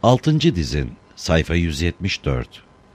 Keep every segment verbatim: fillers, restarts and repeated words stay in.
altıncı dizin, sayfa yüz yetmiş dört.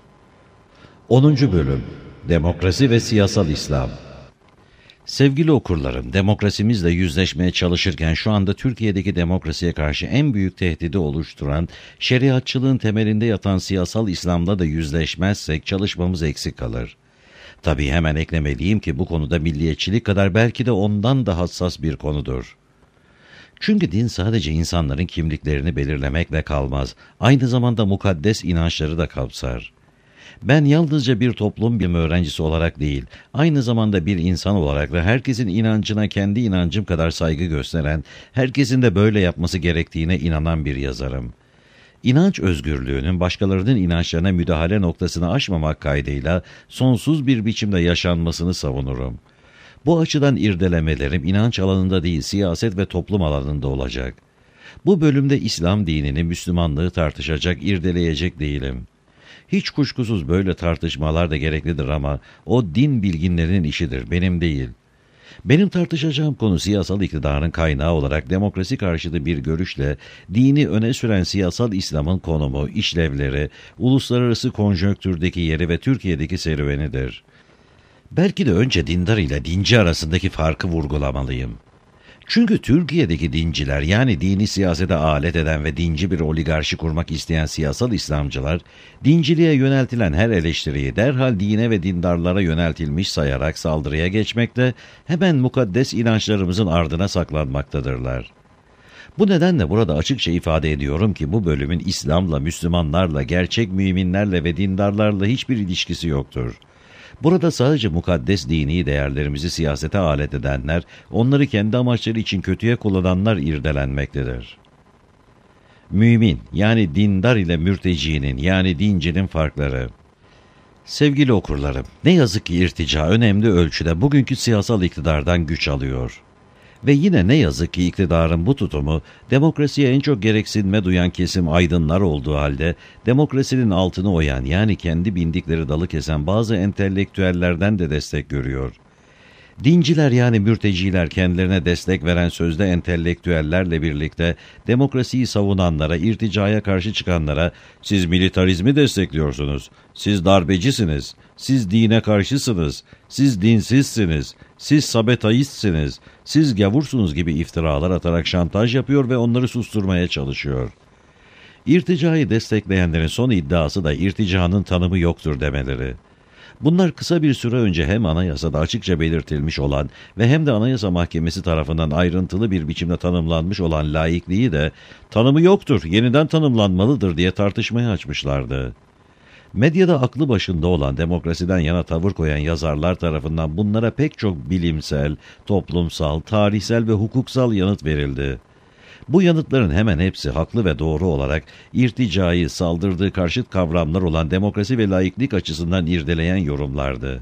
onuncu bölüm, Demokrasi ve Siyasal İslam. Sevgili okurlarım, demokrasimizle yüzleşmeye çalışırken şu anda Türkiye'deki demokrasiye karşı en büyük tehdidi oluşturan, şeriatçılığın temelinde yatan siyasal İslam'la da yüzleşmezsek çalışmamız eksik kalır. Tabii hemen eklemeliyim ki bu konuda milliyetçilik kadar belki de ondan da hassas bir konudur. Çünkü din sadece insanların kimliklerini belirlemekle kalmaz, aynı zamanda mukaddes inançları da kapsar. Ben yalnızca bir toplum bilimi öğrencisi olarak değil, aynı zamanda bir insan olarak ve herkesin inancına kendi inancım kadar saygı gösteren, herkesin de böyle yapması gerektiğine inanan bir yazarım. İnanç özgürlüğünün başkalarının inançlarına müdahale noktasını aşmamak kaydıyla sonsuz bir biçimde yaşanmasını savunurum. Bu açıdan irdelemelerim inanç alanında değil, siyaset ve toplum alanında olacak. Bu bölümde İslam dinini, Müslümanlığı tartışacak, irdeleyecek değilim. Hiç kuşkusuz böyle tartışmalar da gereklidir ama o din bilginlerinin işidir, benim değil. Benim tartışacağım konu siyasal iktidarın kaynağı olarak demokrasi karşıtı bir görüşle dini öne süren siyasal İslam'ın konumu, işlevleri, uluslararası konjonktürdeki yeri ve Türkiye'deki serüvenidir. Belki de önce dindar ile dinci arasındaki farkı vurgulamalıyım. Çünkü Türkiye'deki dinciler, yani dini siyasete alet eden ve dinci bir oligarşi kurmak isteyen siyasal İslamcılar, dinciliğe yöneltilen her eleştiriyi derhal dine ve dindarlara yöneltilmiş sayarak saldırıya geçmekte, hemen mukaddes inançlarımızın ardına saklanmaktadırlar. Bu nedenle burada açıkça ifade ediyorum ki bu bölümün İslam'la, Müslümanlarla, gerçek müminlerle ve dindarlarla hiçbir ilişkisi yoktur. Burada sadece mukaddes dini değerlerimizi siyasete alet edenler, onları kendi amaçları için kötüye kullananlar irdelenmektedir. Mümin, yani dindar ile mürtecinin, yani dincinin farkları. Sevgili okurlarım, ne yazık ki irtica önemli ölçüde bugünkü siyasal iktidardan güç alıyor. Ve yine ne yazık ki iktidarın bu tutumu, demokrasiye en çok gereksinme duyan kesim aydınlar olduğu halde, demokrasinin altını oyan, yani kendi bindikleri dalı kesen bazı entelektüellerden de destek görüyor. Dinciler, yani mürteciler, kendilerine destek veren sözde entelektüellerle birlikte demokrasiyi savunanlara, irticaya karşı çıkanlara, siz militarizmi destekliyorsunuz, siz darbecisiniz, siz dine karşısınız, siz dinsizsiniz, siz sabetaistsiniz, siz gavursunuz gibi iftiralar atarak şantaj yapıyor ve onları susturmaya çalışıyor. İrticayı destekleyenlerin son iddiası da irticanın tanımı yoktur demeleri. Bunlar kısa bir süre önce hem anayasada açıkça belirtilmiş olan ve hem de Anayasa Mahkemesi tarafından ayrıntılı bir biçimde tanımlanmış olan laikliği de tanımı yoktur, yeniden tanımlanmalıdır diye tartışmaya açmışlardı. Medyada aklı başında olan demokrasiden yana tavır koyan yazarlar tarafından bunlara pek çok bilimsel, toplumsal, tarihsel ve hukuksal yanıt verildi. Bu yanıtların hemen hepsi haklı ve doğru olarak irticayı, saldırdığı karşıt kavramlar olan demokrasi ve laiklik açısından irdeleyen yorumlardı.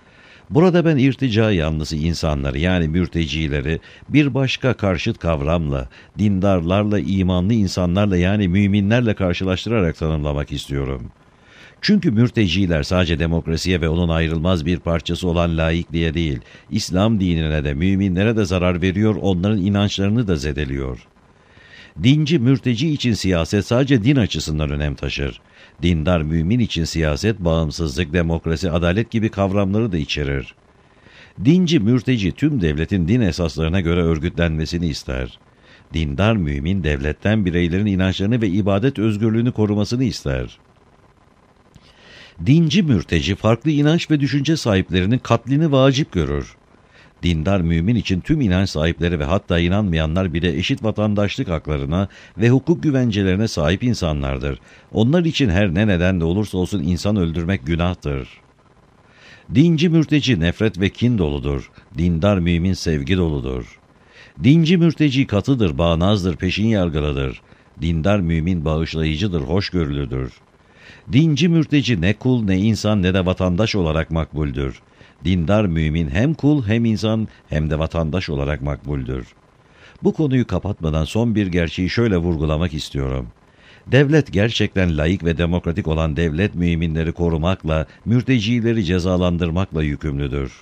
Burada ben irtica yanlısı insanları, yani mürtecileri bir başka karşıt kavramla, dindarlarla, imanlı insanlarla, yani müminlerle karşılaştırarak tanımlamak istiyorum. Çünkü mürteciler sadece demokrasiye ve onun ayrılmaz bir parçası olan laikliğe değil, İslam dinine de, müminlere de zarar veriyor, onların inançlarını da zedeliyor. Dinci, mürteci için siyaset sadece din açısından önem taşır. Dindar, mümin için siyaset, bağımsızlık, demokrasi, adalet gibi kavramları da içerir. Dinci, mürteci tüm devletin din esaslarına göre örgütlenmesini ister. Dindar, mümin devletten bireylerin inançlarını ve ibadet özgürlüğünü korumasını ister. Dinci, mürteci farklı inanç ve düşünce sahiplerinin katlini vacip görür. Dindar, mümin için tüm inanç sahipleri ve hatta inanmayanlar bile eşit vatandaşlık haklarına ve hukuk güvencelerine sahip insanlardır. Onlar için her ne nedenle olursa olsun insan öldürmek günahtır. Dinci, mürteci nefret ve kin doludur. Dindar, mümin sevgi doludur. Dinci, mürteci katıdır, bağnazdır, peşin yargılıdır. Dindar, mümin bağışlayıcıdır, hoşgörülüdür. Dinci, mürteci ne kul, ne insan, ne de vatandaş olarak makbuldür. Dindar, mümin hem kul hem insan hem de vatandaş olarak makbuldür. Bu konuyu kapatmadan son bir gerçeği şöyle vurgulamak istiyorum. Devlet gerçekten laik ve demokratik olan devlet müminleri korumakla, mürtecileri cezalandırmakla yükümlüdür.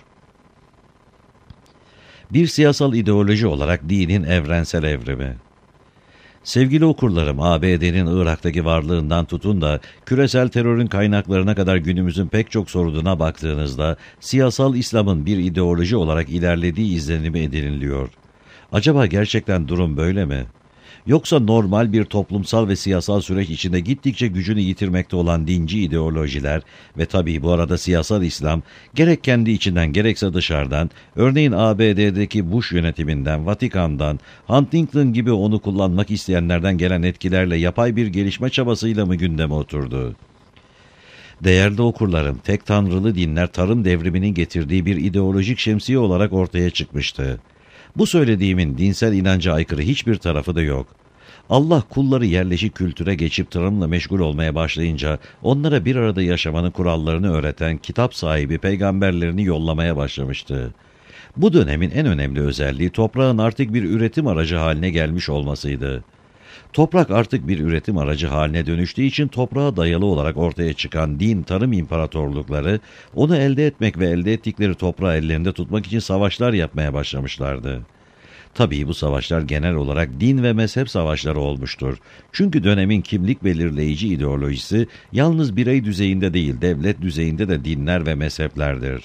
Bir siyasal ideoloji olarak dinin evrensel evrimi. Sevgili okurlarım, A B D'nin Irak'taki varlığından tutun da küresel terörün kaynaklarına kadar günümüzün pek çok sorununa baktığınızda siyasal İslam'ın bir ideoloji olarak ilerlediği izlenimi ediniliyor. Acaba gerçekten durum böyle mi? Yoksa normal bir toplumsal ve siyasal süreç içinde gittikçe gücünü yitirmekte olan dinci ideolojiler ve tabii bu arada siyasal İslam gerek kendi içinden gerekse dışarıdan, örneğin A B D'deki Bush yönetiminden, Vatikan'dan, Huntington gibi onu kullanmak isteyenlerden gelen etkilerle yapay bir gelişme çabasıyla mı gündeme oturdu? Değerli okurlarım, tek tanrılı dinler tarım devriminin getirdiği bir ideolojik şemsiye olarak ortaya çıkmıştı. Bu söylediğimin dinsel inanca aykırı hiçbir tarafı da yok. Allah kulları yerleşik kültüre geçip tarımla meşgul olmaya başlayınca onlara bir arada yaşamanın kurallarını öğreten kitap sahibi peygamberlerini yollamaya başlamıştı. Bu dönemin en önemli özelliği toprağın artık bir üretim aracı haline gelmiş olmasıydı. Toprak artık bir üretim aracı haline dönüştüğü için toprağa dayalı olarak ortaya çıkan din, tarım imparatorlukları onu elde etmek ve elde ettikleri toprağı ellerinde tutmak için savaşlar yapmaya başlamışlardı. Tabii bu savaşlar genel olarak din ve mezhep savaşları olmuştur. Çünkü dönemin kimlik belirleyici ideolojisi yalnız birey düzeyinde değil, devlet düzeyinde de dinler ve mezheplerdir.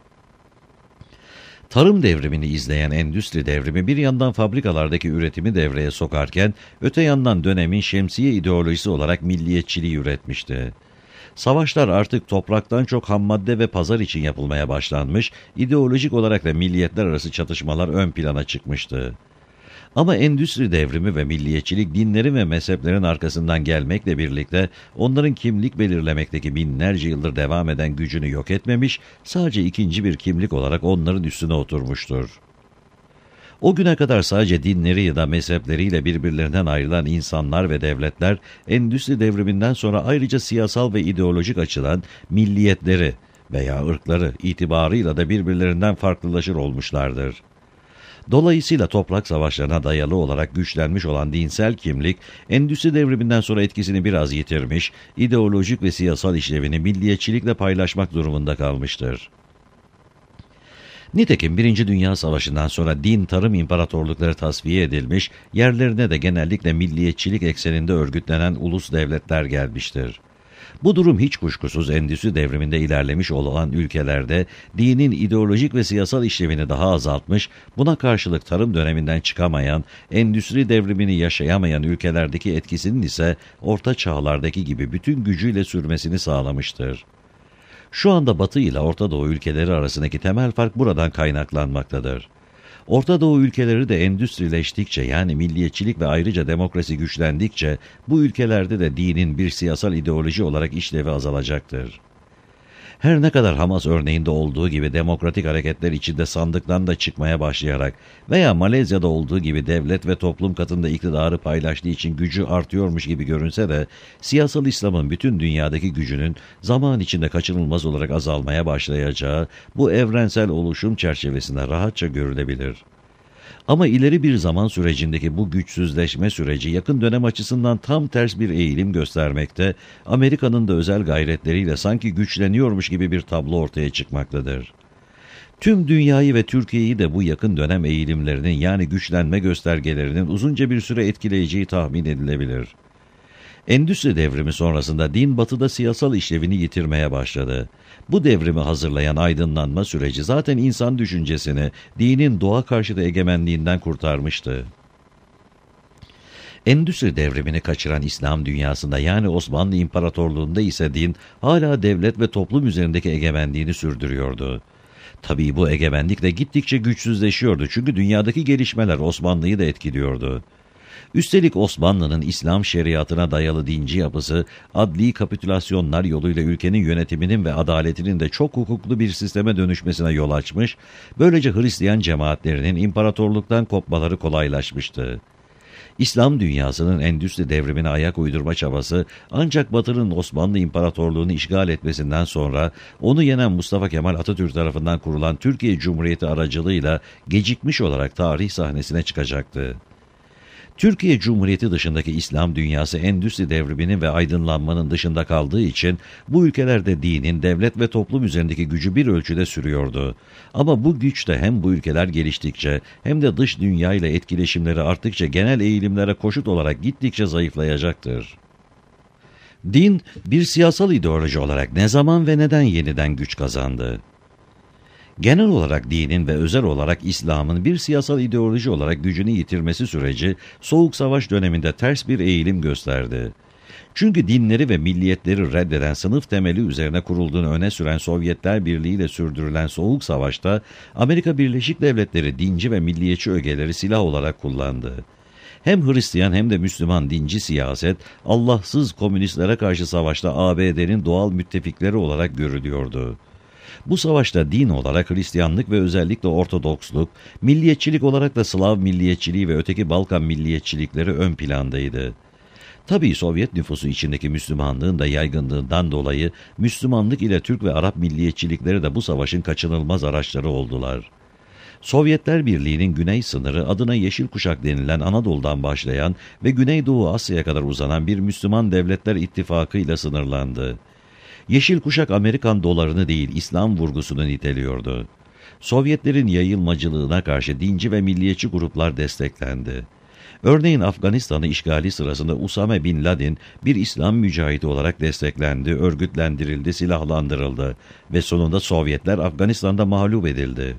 Tarım devrimini izleyen endüstri devrimi bir yandan fabrikalardaki üretimi devreye sokarken, öte yandan dönemin şemsiye ideolojisi olarak milliyetçiliği üretmişti. Savaşlar artık topraktan çok hammadde ve pazar için yapılmaya başlanmış, ideolojik olarak da milliyetler arası çatışmalar ön plana çıkmıştı. Ama endüstri devrimi ve milliyetçilik dinlerin ve mezheplerin arkasından gelmekle birlikte onların kimlik belirlemekteki binlerce yıldır devam eden gücünü yok etmemiş, sadece ikinci bir kimlik olarak onların üstüne oturmuştur. O güne kadar sadece dinleri ya da mezhepleriyle birbirlerinden ayrılan insanlar ve devletler, endüstri devriminden sonra ayrıca siyasal ve ideolojik açıdan milliyetleri veya ırkları itibarıyla da birbirlerinden farklılaşır olmuşlardır. Dolayısıyla toprak savaşlarına dayalı olarak güçlenmiş olan dinsel kimlik, endüstri devriminden sonra etkisini biraz yitirmiş, ideolojik ve siyasal işlevini milliyetçilikle paylaşmak durumunda kalmıştır. Nitekim Birinci Dünya Savaşı'ndan sonra din, tarım imparatorlukları tasfiye edilmiş, yerlerine de genellikle milliyetçilik ekseninde örgütlenen ulus devletler gelmiştir. Bu durum hiç kuşkusuz endüstri devriminde ilerlemiş olan ülkelerde dinin ideolojik ve siyasal işlevini daha azaltmış, buna karşılık tarım döneminden çıkamayan, endüstri devrimini yaşayamayan ülkelerdeki etkisinin ise Orta Çağlardaki gibi bütün gücüyle sürmesini sağlamıştır. Şu anda Batı ile Orta Doğu ülkeleri arasındaki temel fark buradan kaynaklanmaktadır. Orta Doğu ülkeleri de endüstrileştikçe, yani milliyetçilik ve ayrıca demokrasi güçlendikçe bu ülkelerde de dinin bir siyasal ideoloji olarak işlevi azalacaktır. Her ne kadar Hamas örneğinde olduğu gibi demokratik hareketler içinde sandıktan da çıkmaya başlayarak veya Malezya'da olduğu gibi devlet ve toplum katında iktidarı paylaştığı için gücü artıyormuş gibi görünse de siyasal İslam'ın bütün dünyadaki gücünün zaman içinde kaçınılmaz olarak azalmaya başlayacağı bu evrensel oluşum çerçevesinde rahatça görülebilir. Ama ileri bir zaman sürecindeki bu güçsüzleşme süreci yakın dönem açısından tam ters bir eğilim göstermekte, Amerika'nın da özel gayretleriyle sanki güçleniyormuş gibi bir tablo ortaya çıkmaktadır. Tüm dünyayı ve Türkiye'yi de bu yakın dönem eğilimlerinin, yani güçlenme göstergelerinin uzunca bir süre etkileyeceği tahmin edilebilir. Endüstri devrimi sonrasında din batıda siyasal işlevini yitirmeye başladı. Bu devrimi hazırlayan aydınlanma süreci zaten insan düşüncesini dinin doğa karşıtı egemenliğinden kurtarmıştı. Endüstri devrimini kaçıran İslam dünyasında, yani Osmanlı İmparatorluğu'nda ise din hala devlet ve toplum üzerindeki egemenliğini sürdürüyordu. Tabii bu egemenlik de gittikçe güçsüzleşiyordu çünkü dünyadaki gelişmeler Osmanlı'yı da etkiliyordu. Üstelik Osmanlı'nın İslam şeriatına dayalı dinci yapısı, adli kapitülasyonlar yoluyla ülkenin yönetiminin ve adaletinin de çok hukuklu bir sisteme dönüşmesine yol açmış, böylece Hristiyan cemaatlerinin imparatorluktan kopmaları kolaylaşmıştı. İslam dünyasının endüstri devrimine ayak uydurma çabası ancak Batı'nın Osmanlı İmparatorluğu'nu işgal etmesinden sonra onu yenen Mustafa Kemal Atatürk tarafından kurulan Türkiye Cumhuriyeti aracılığıyla gecikmiş olarak tarih sahnesine çıkacaktı. Türkiye Cumhuriyeti dışındaki İslam dünyası endüstri devriminin ve aydınlanmanın dışında kaldığı için bu ülkelerde dinin, devlet ve toplum üzerindeki gücü bir ölçüde sürüyordu. Ama bu güç de hem bu ülkeler geliştikçe hem de dış dünya ile etkileşimleri arttıkça genel eğilimlere koşut olarak gittikçe zayıflayacaktır. Din, bir siyasal ideoloji olarak ne zaman ve neden yeniden güç kazandı? Genel olarak dinin ve özel olarak İslam'ın bir siyasal ideoloji olarak gücünü yitirmesi süreci Soğuk Savaş döneminde ters bir eğilim gösterdi. Çünkü dinleri ve milliyetleri reddeden sınıf temeli üzerine kurulduğunu öne süren Sovyetler Birliği ile sürdürülen Soğuk Savaş'ta Amerika Birleşik Devletleri dinci ve milliyetçi ögeleri silah olarak kullandı. Hem Hristiyan hem de Müslüman dinci siyaset, Allahsız komünistlere karşı savaşta A B D'nin doğal müttefikleri olarak görülüyordu. Bu savaşta din olarak Hristiyanlık ve özellikle Ortodoksluk, milliyetçilik olarak da Slav milliyetçiliği ve öteki Balkan milliyetçilikleri ön plandaydı. Tabii Sovyet nüfusu içindeki Müslümanlığın da yaygınlığından dolayı Müslümanlık ile Türk ve Arap milliyetçilikleri de bu savaşın kaçınılmaz araçları oldular. Sovyetler Birliği'nin güney sınırı adına Yeşil Kuşak denilen Anadolu'dan başlayan ve Güneydoğu Asya'ya kadar uzanan bir Müslüman Devletler İttifakı ile sınırlandı. Yeşil Kuşak Amerikan dolarını değil İslam vurgusunu niteliyordu. Sovyetlerin yayılmacılığına karşı dinci ve milliyetçi gruplar desteklendi. Örneğin Afganistan'ı işgali sırasında Usame Bin Laden bir İslam mücahidi olarak desteklendi, örgütlendirildi, silahlandırıldı ve sonunda Sovyetler Afganistan'da mağlup edildi.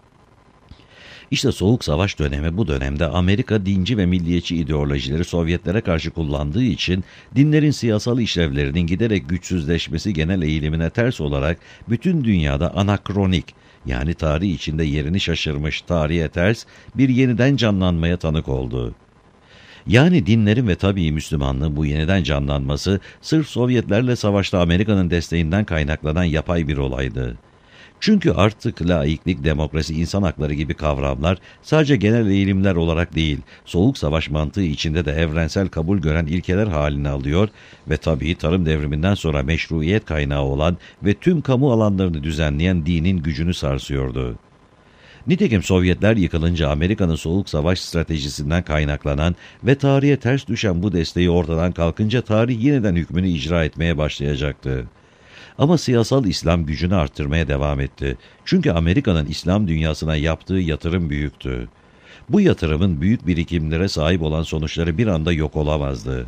İşte Soğuk Savaş dönemi bu dönemde Amerika dinci ve milliyetçi ideolojileri Sovyetlere karşı kullandığı için dinlerin siyasal işlevlerinin giderek güçsüzleşmesi genel eğilimine ters olarak bütün dünyada anakronik, yani tarih içinde yerini şaşırmış, tarihe ters bir yeniden canlanmaya tanık oldu. Yani dinlerin ve tabii Müslümanlığın bu yeniden canlanması sırf Sovyetlerle savaşta Amerika'nın desteğinden kaynaklanan yapay bir olaydı. Çünkü artık laiklik, demokrasi, insan hakları gibi kavramlar sadece genel eğilimler olarak değil, Soğuk Savaş mantığı içinde de evrensel kabul gören ilkeler halini alıyor ve tabii tarım devriminden sonra meşruiyet kaynağı olan ve tüm kamu alanlarını düzenleyen dinin gücünü sarsıyordu. Nitekim Sovyetler yıkılınca Amerika'nın Soğuk Savaş stratejisinden kaynaklanan ve tarihe ters düşen bu desteği ortadan kalkınca tarih yeniden hükmünü icra etmeye başlayacaktı. Ama siyasal İslam gücünü arttırmaya devam etti. Çünkü Amerika'nın İslam dünyasına yaptığı yatırım büyüktü. Bu yatırımın büyük birikimlere sahip olan sonuçları bir anda yok olamazdı.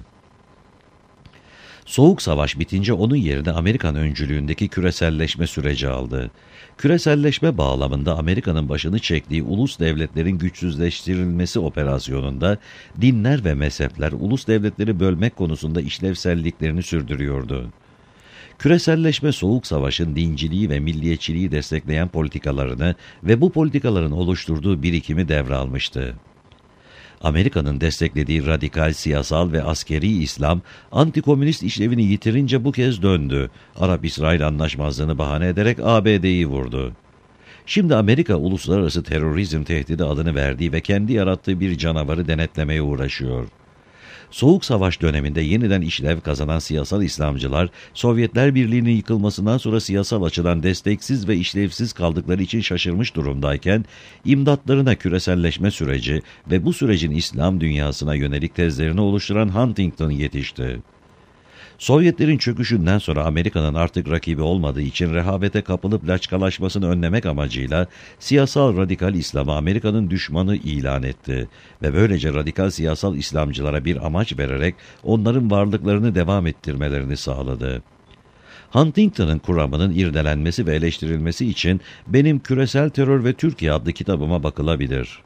Soğuk Savaş bitince onun yerine Amerikan öncülüğündeki küreselleşme süreci aldı. Küreselleşme bağlamında Amerika'nın başını çektiği ulus devletlerin güçsüzleştirilmesi operasyonunda dinler ve mezhepler ulus devletleri bölmek konusunda işlevselliklerini sürdürüyordu. Küreselleşme Soğuk Savaş'ın dinciliği ve milliyetçiliği destekleyen politikalarını ve bu politikaların oluşturduğu birikimi devralmıştı. Amerika'nın desteklediği radikal, siyasal ve askeri İslam, antikomünist işlevini yitirince bu kez döndü. Arap-İsrail anlaşmazlığını bahane ederek A B D'yi vurdu. Şimdi Amerika uluslararası terörizm tehdidi adını verdiği ve kendi yarattığı bir canavarı denetlemeye uğraşıyor. Soğuk Savaş döneminde yeniden işlev kazanan siyasal İslamcılar, Sovyetler Birliği'nin yıkılmasından sonra siyasal açıdan desteksiz ve işlevsiz kaldıkları için şaşırmış durumdayken, imdatlarına küreselleşme süreci ve bu sürecin İslam dünyasına yönelik tezlerini oluşturan Huntington yetişti. Sovyetlerin çöküşünden sonra Amerika'nın artık rakibi olmadığı için rehavete kapılıp laçkalaşmasını önlemek amacıyla siyasal radikal İslam'ı Amerika'nın düşmanı ilan etti ve böylece radikal siyasal İslamcılara bir amaç vererek onların varlıklarını devam ettirmelerini sağladı. Huntington'ın kuramının irdelenmesi ve eleştirilmesi için benim Küresel Terör ve Türkiye adlı kitabıma bakılabilir.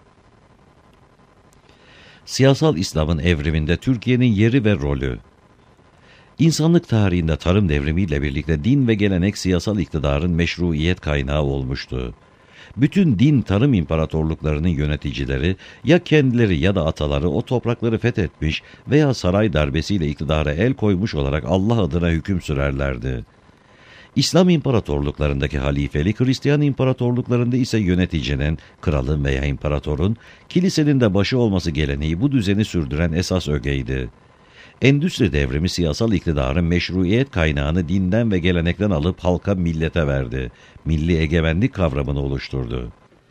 Siyasal İslam'ın evriminde Türkiye'nin yeri ve rolü. İnsanlık tarihinde tarım devrimiyle birlikte din ve gelenek siyasal iktidarın meşruiyet kaynağı olmuştu. Bütün din tarım imparatorluklarının yöneticileri ya kendileri ya da ataları o toprakları fethetmiş veya saray darbesiyle iktidara el koymuş olarak Allah adına hüküm sürerlerdi. İslam imparatorluklarındaki halifelik, Hristiyan imparatorluklarında ise yöneticinin, kralın veya imparatorun, kilisenin de başı olması geleneği bu düzeni sürdüren esas ögeydi. Endüstri devrimi siyasal iktidarın meşruiyet kaynağını dinden ve gelenekten alıp halka millete verdi. Milli egemenlik kavramını oluşturdu.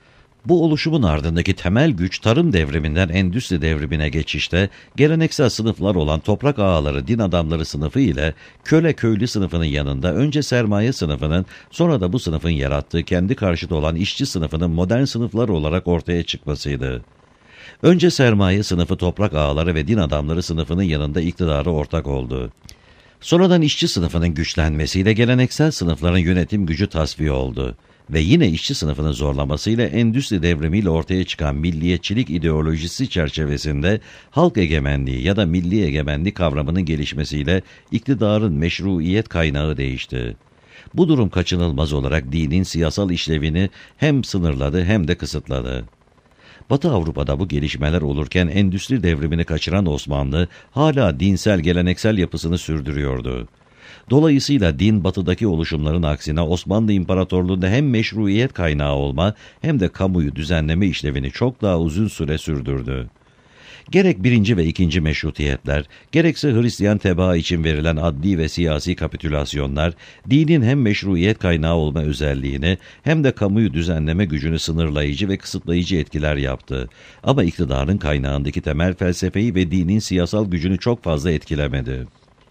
Bu oluşumun ardındaki temel güç tarım devriminden endüstri devrimine geçişte geleneksel sınıflar olan toprak ağaları, din adamları sınıfı ile köle köylü sınıfının yanında önce sermaye sınıfının, sonra da bu sınıfın yarattığı kendi karşıtı olan işçi sınıfının modern sınıflar olarak ortaya çıkmasıydı. Önce sermaye sınıfı toprak ağaları ve din adamları sınıfının yanında iktidara ortak oldu. Sonradan işçi sınıfının güçlenmesiyle geleneksel sınıfların yönetim gücü tasfiye oldu. Ve yine işçi sınıfının zorlamasıyla endüstri devrimiyle ortaya çıkan milliyetçilik ideolojisi çerçevesinde halk egemenliği ya da milli egemenlik kavramının gelişmesiyle iktidarın meşruiyet kaynağı değişti. Bu durum kaçınılmaz olarak dinin siyasal işlevini hem sınırladı hem de kısıtladı. Batı Avrupa'da bu gelişmeler olurken endüstri devrimini kaçıran Osmanlı hala dinsel geleneksel yapısını sürdürüyordu. Dolayısıyla din batıdaki oluşumların aksine Osmanlı İmparatorluğu'nda hem meşruiyet kaynağı olma hem de kamuyu düzenleme işlevini çok daha uzun süre sürdürdü. Gerek birinci ve ikinci meşrutiyetler, gerekse Hristiyan tebaa için verilen adli ve siyasi kapitülasyonlar, dinin hem meşruiyet kaynağı olma özelliğini hem de kamuyu düzenleme gücünü sınırlayıcı ve kısıtlayıcı etkiler yaptı. Ama iktidarın kaynağındaki temel felsefeyi ve dinin siyasal gücünü çok fazla etkilemedi.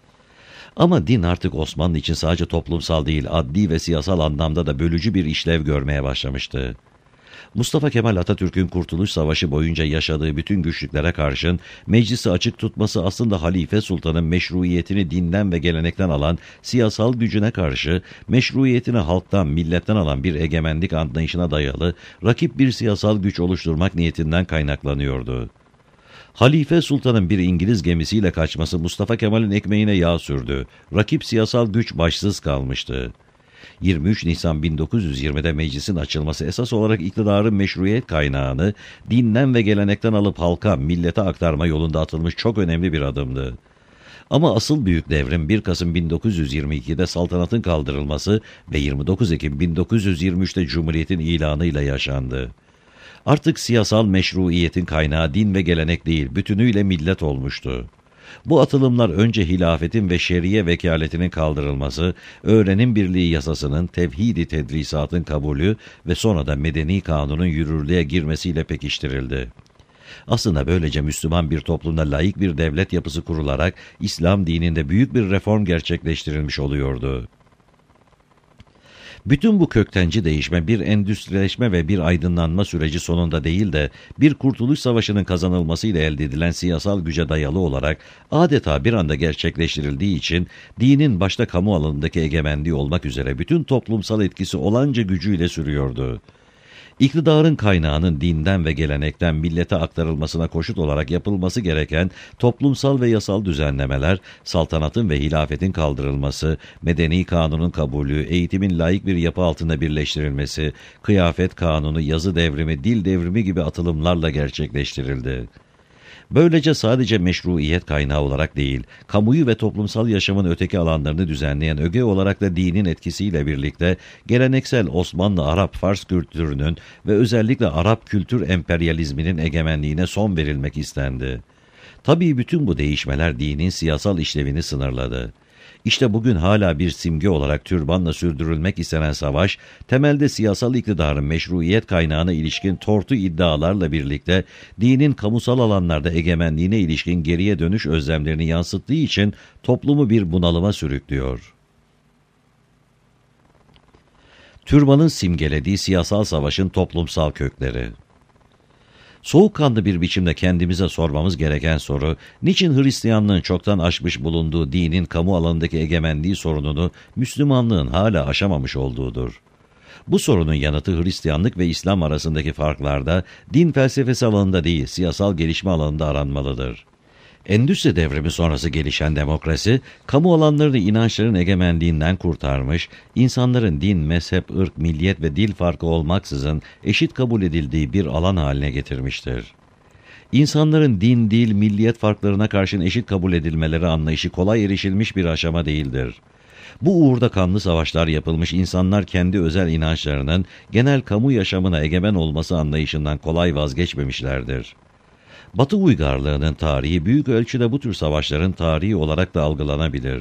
Ama din artık Osmanlı için sadece toplumsal değil, adli ve siyasal anlamda da bölücü bir işlev görmeye başlamıştı. Mustafa Kemal Atatürk'ün Kurtuluş Savaşı boyunca yaşadığı bütün güçlüklere karşın meclisi açık tutması aslında Halife Sultan'ın meşruiyetini dinden ve gelenekten alan siyasal gücüne karşı meşruiyetini halktan, milletten alan bir egemenlik anlayışına dayalı rakip bir siyasal güç oluşturmak niyetinden kaynaklanıyordu. Halife Sultan'ın bir İngiliz gemisiyle kaçması Mustafa Kemal'in ekmeğine yağ sürdü. Rakip siyasal güç başsız kalmıştı. yirmi üç Nisan bin dokuz yüz yirmide meclisin açılması esas olarak iktidarın meşruiyet kaynağını dinden ve gelenekten alıp halka, millete aktarma yolunda atılmış çok önemli bir adımdı. Ama asıl büyük devrim bir Kasım bin dokuz yüz yirmi ikide saltanatın kaldırılması ve yirmi dokuz Ekim bin dokuz yüz yirmi üçte Cumhuriyet'in ilanıyla yaşandı. Artık siyasal meşruiyetin kaynağı din ve gelenek değil, bütünüyle millet olmuştu. Bu atılımlar önce hilafetin ve şeriye vekaletinin kaldırılması, öğrenim birliği yasasının, tevhid-i tedrisatın kabulü ve sonra da medeni kanunun yürürlüğe girmesiyle pekiştirildi. Aslında böylece Müslüman bir toplumda laik bir devlet yapısı kurularak İslam dininde büyük bir reform gerçekleştirilmiş oluyordu. Bütün bu köktenci değişme bir endüstrileşme ve bir aydınlanma süreci sonunda değil de bir kurtuluş savaşının kazanılmasıyla elde edilen siyasal güce dayalı olarak adeta bir anda gerçekleştirildiği için dinin başta kamu alanındaki egemenliği olmak üzere bütün toplumsal etkisi olanca gücüyle sürüyordu. İktidarın kaynağının dinden ve gelenekten millete aktarılmasına koşut olarak yapılması gereken toplumsal ve yasal düzenlemeler, saltanatın ve hilafetin kaldırılması, medeni kanunun kabulü, eğitimin laik bir yapı altında birleştirilmesi, kıyafet kanunu, yazı devrimi, dil devrimi gibi atılımlarla gerçekleştirildi. Böylece sadece meşruiyet kaynağı olarak değil, kamuyu ve toplumsal yaşamın öteki alanlarını düzenleyen öge olarak da dinin etkisiyle birlikte geleneksel Osmanlı-Arap-Fars kültürünün ve özellikle Arap kültür emperyalizminin egemenliğine son verilmek istendi. Tabii bütün bu değişmeler dinin siyasal işlevini sınırladı. İşte bugün hala bir simge olarak türbanla sürdürülmek istenen savaş, temelde siyasal iktidarın meşruiyet kaynağına ilişkin tortu iddialarla birlikte dinin kamusal alanlarda egemenliğine ilişkin geriye dönüş özlemlerini yansıttığı için toplumu bir bunalıma sürüklüyor. Türbanın simgelediği siyasal savaşın toplumsal kökleri. Soğukkanlı bir biçimde kendimize sormamız gereken soru, niçin Hristiyanlığın çoktan aşmış bulunduğu dinin kamu alanındaki egemenliği sorununu Müslümanlığın hala aşamamış olduğudur. Bu sorunun yanıtı Hristiyanlık ve İslam arasındaki farklarda, din felsefesi alanında değil, siyasal gelişme alanında aranmalıdır. Endüstri devrimi sonrası gelişen demokrasi, kamu alanlarını inançların egemenliğinden kurtarmış, insanların din, mezhep, ırk, milliyet ve dil farkı olmaksızın eşit kabul edildiği bir alan haline getirmiştir. İnsanların din, dil, milliyet farklarına karşın eşit kabul edilmeleri anlayışı kolay erişilmiş bir aşama değildir. Bu uğurda kanlı savaşlar yapılmış, insanlar kendi özel inançlarının genel kamu yaşamına egemen olması anlayışından kolay vazgeçmemişlerdir. Batı uygarlığının tarihi büyük ölçüde bu tür savaşların tarihi olarak da algılanabilir.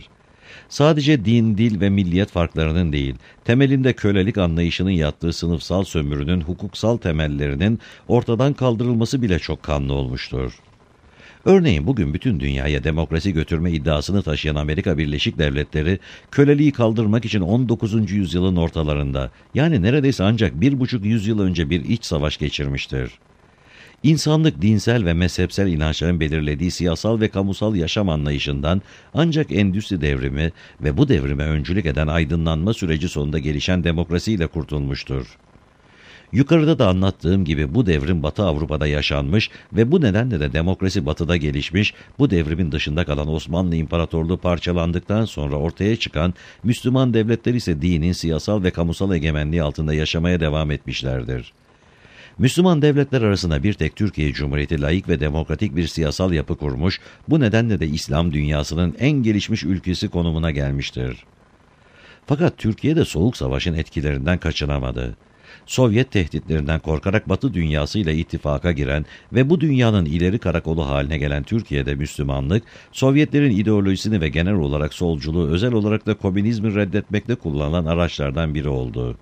Sadece din, dil ve milliyet farklarının değil, temelinde kölelik anlayışının yattığı sınıfsal sömürünün hukuksal temellerinin ortadan kaldırılması bile çok kanlı olmuştur. Örneğin bugün bütün dünyaya demokrasi götürme iddiasını taşıyan Amerika Birleşik Devletleri, köleliği kaldırmak için on dokuzuncu yüzyılın ortalarında, yani neredeyse ancak bir buçuk yüzyıl önce bir iç savaş geçirmiştir. İnsanlık dinsel ve mezhepsel inançların belirlediği siyasal ve kamusal yaşam anlayışından ancak endüstri devrimi ve bu devrime öncülük eden aydınlanma süreci sonunda gelişen demokrasiyle kurtulmuştur. Yukarıda da anlattığım gibi bu devrim Batı Avrupa'da yaşanmış ve bu nedenle de demokrasi Batı'da gelişmiş, bu devrimin dışında kalan Osmanlı İmparatorluğu parçalandıktan sonra ortaya çıkan Müslüman devletler ise dinin siyasal ve kamusal egemenliği altında yaşamaya devam etmişlerdir. Müslüman devletler arasında bir tek Türkiye Cumhuriyeti laik ve demokratik bir siyasal yapı kurmuş, bu nedenle de İslam dünyasının en gelişmiş ülkesi konumuna gelmiştir. Fakat Türkiye de Soğuk Savaş'ın etkilerinden kaçınamadı. Sovyet tehditlerinden korkarak Batı dünyasıyla ittifaka giren ve bu dünyanın ileri karakolu haline gelen Türkiye'de Müslümanlık, Sovyetlerin ideolojisini ve genel olarak solculuğu, özel olarak da komünizmi reddetmekte kullanılan araçlardan biri oldu.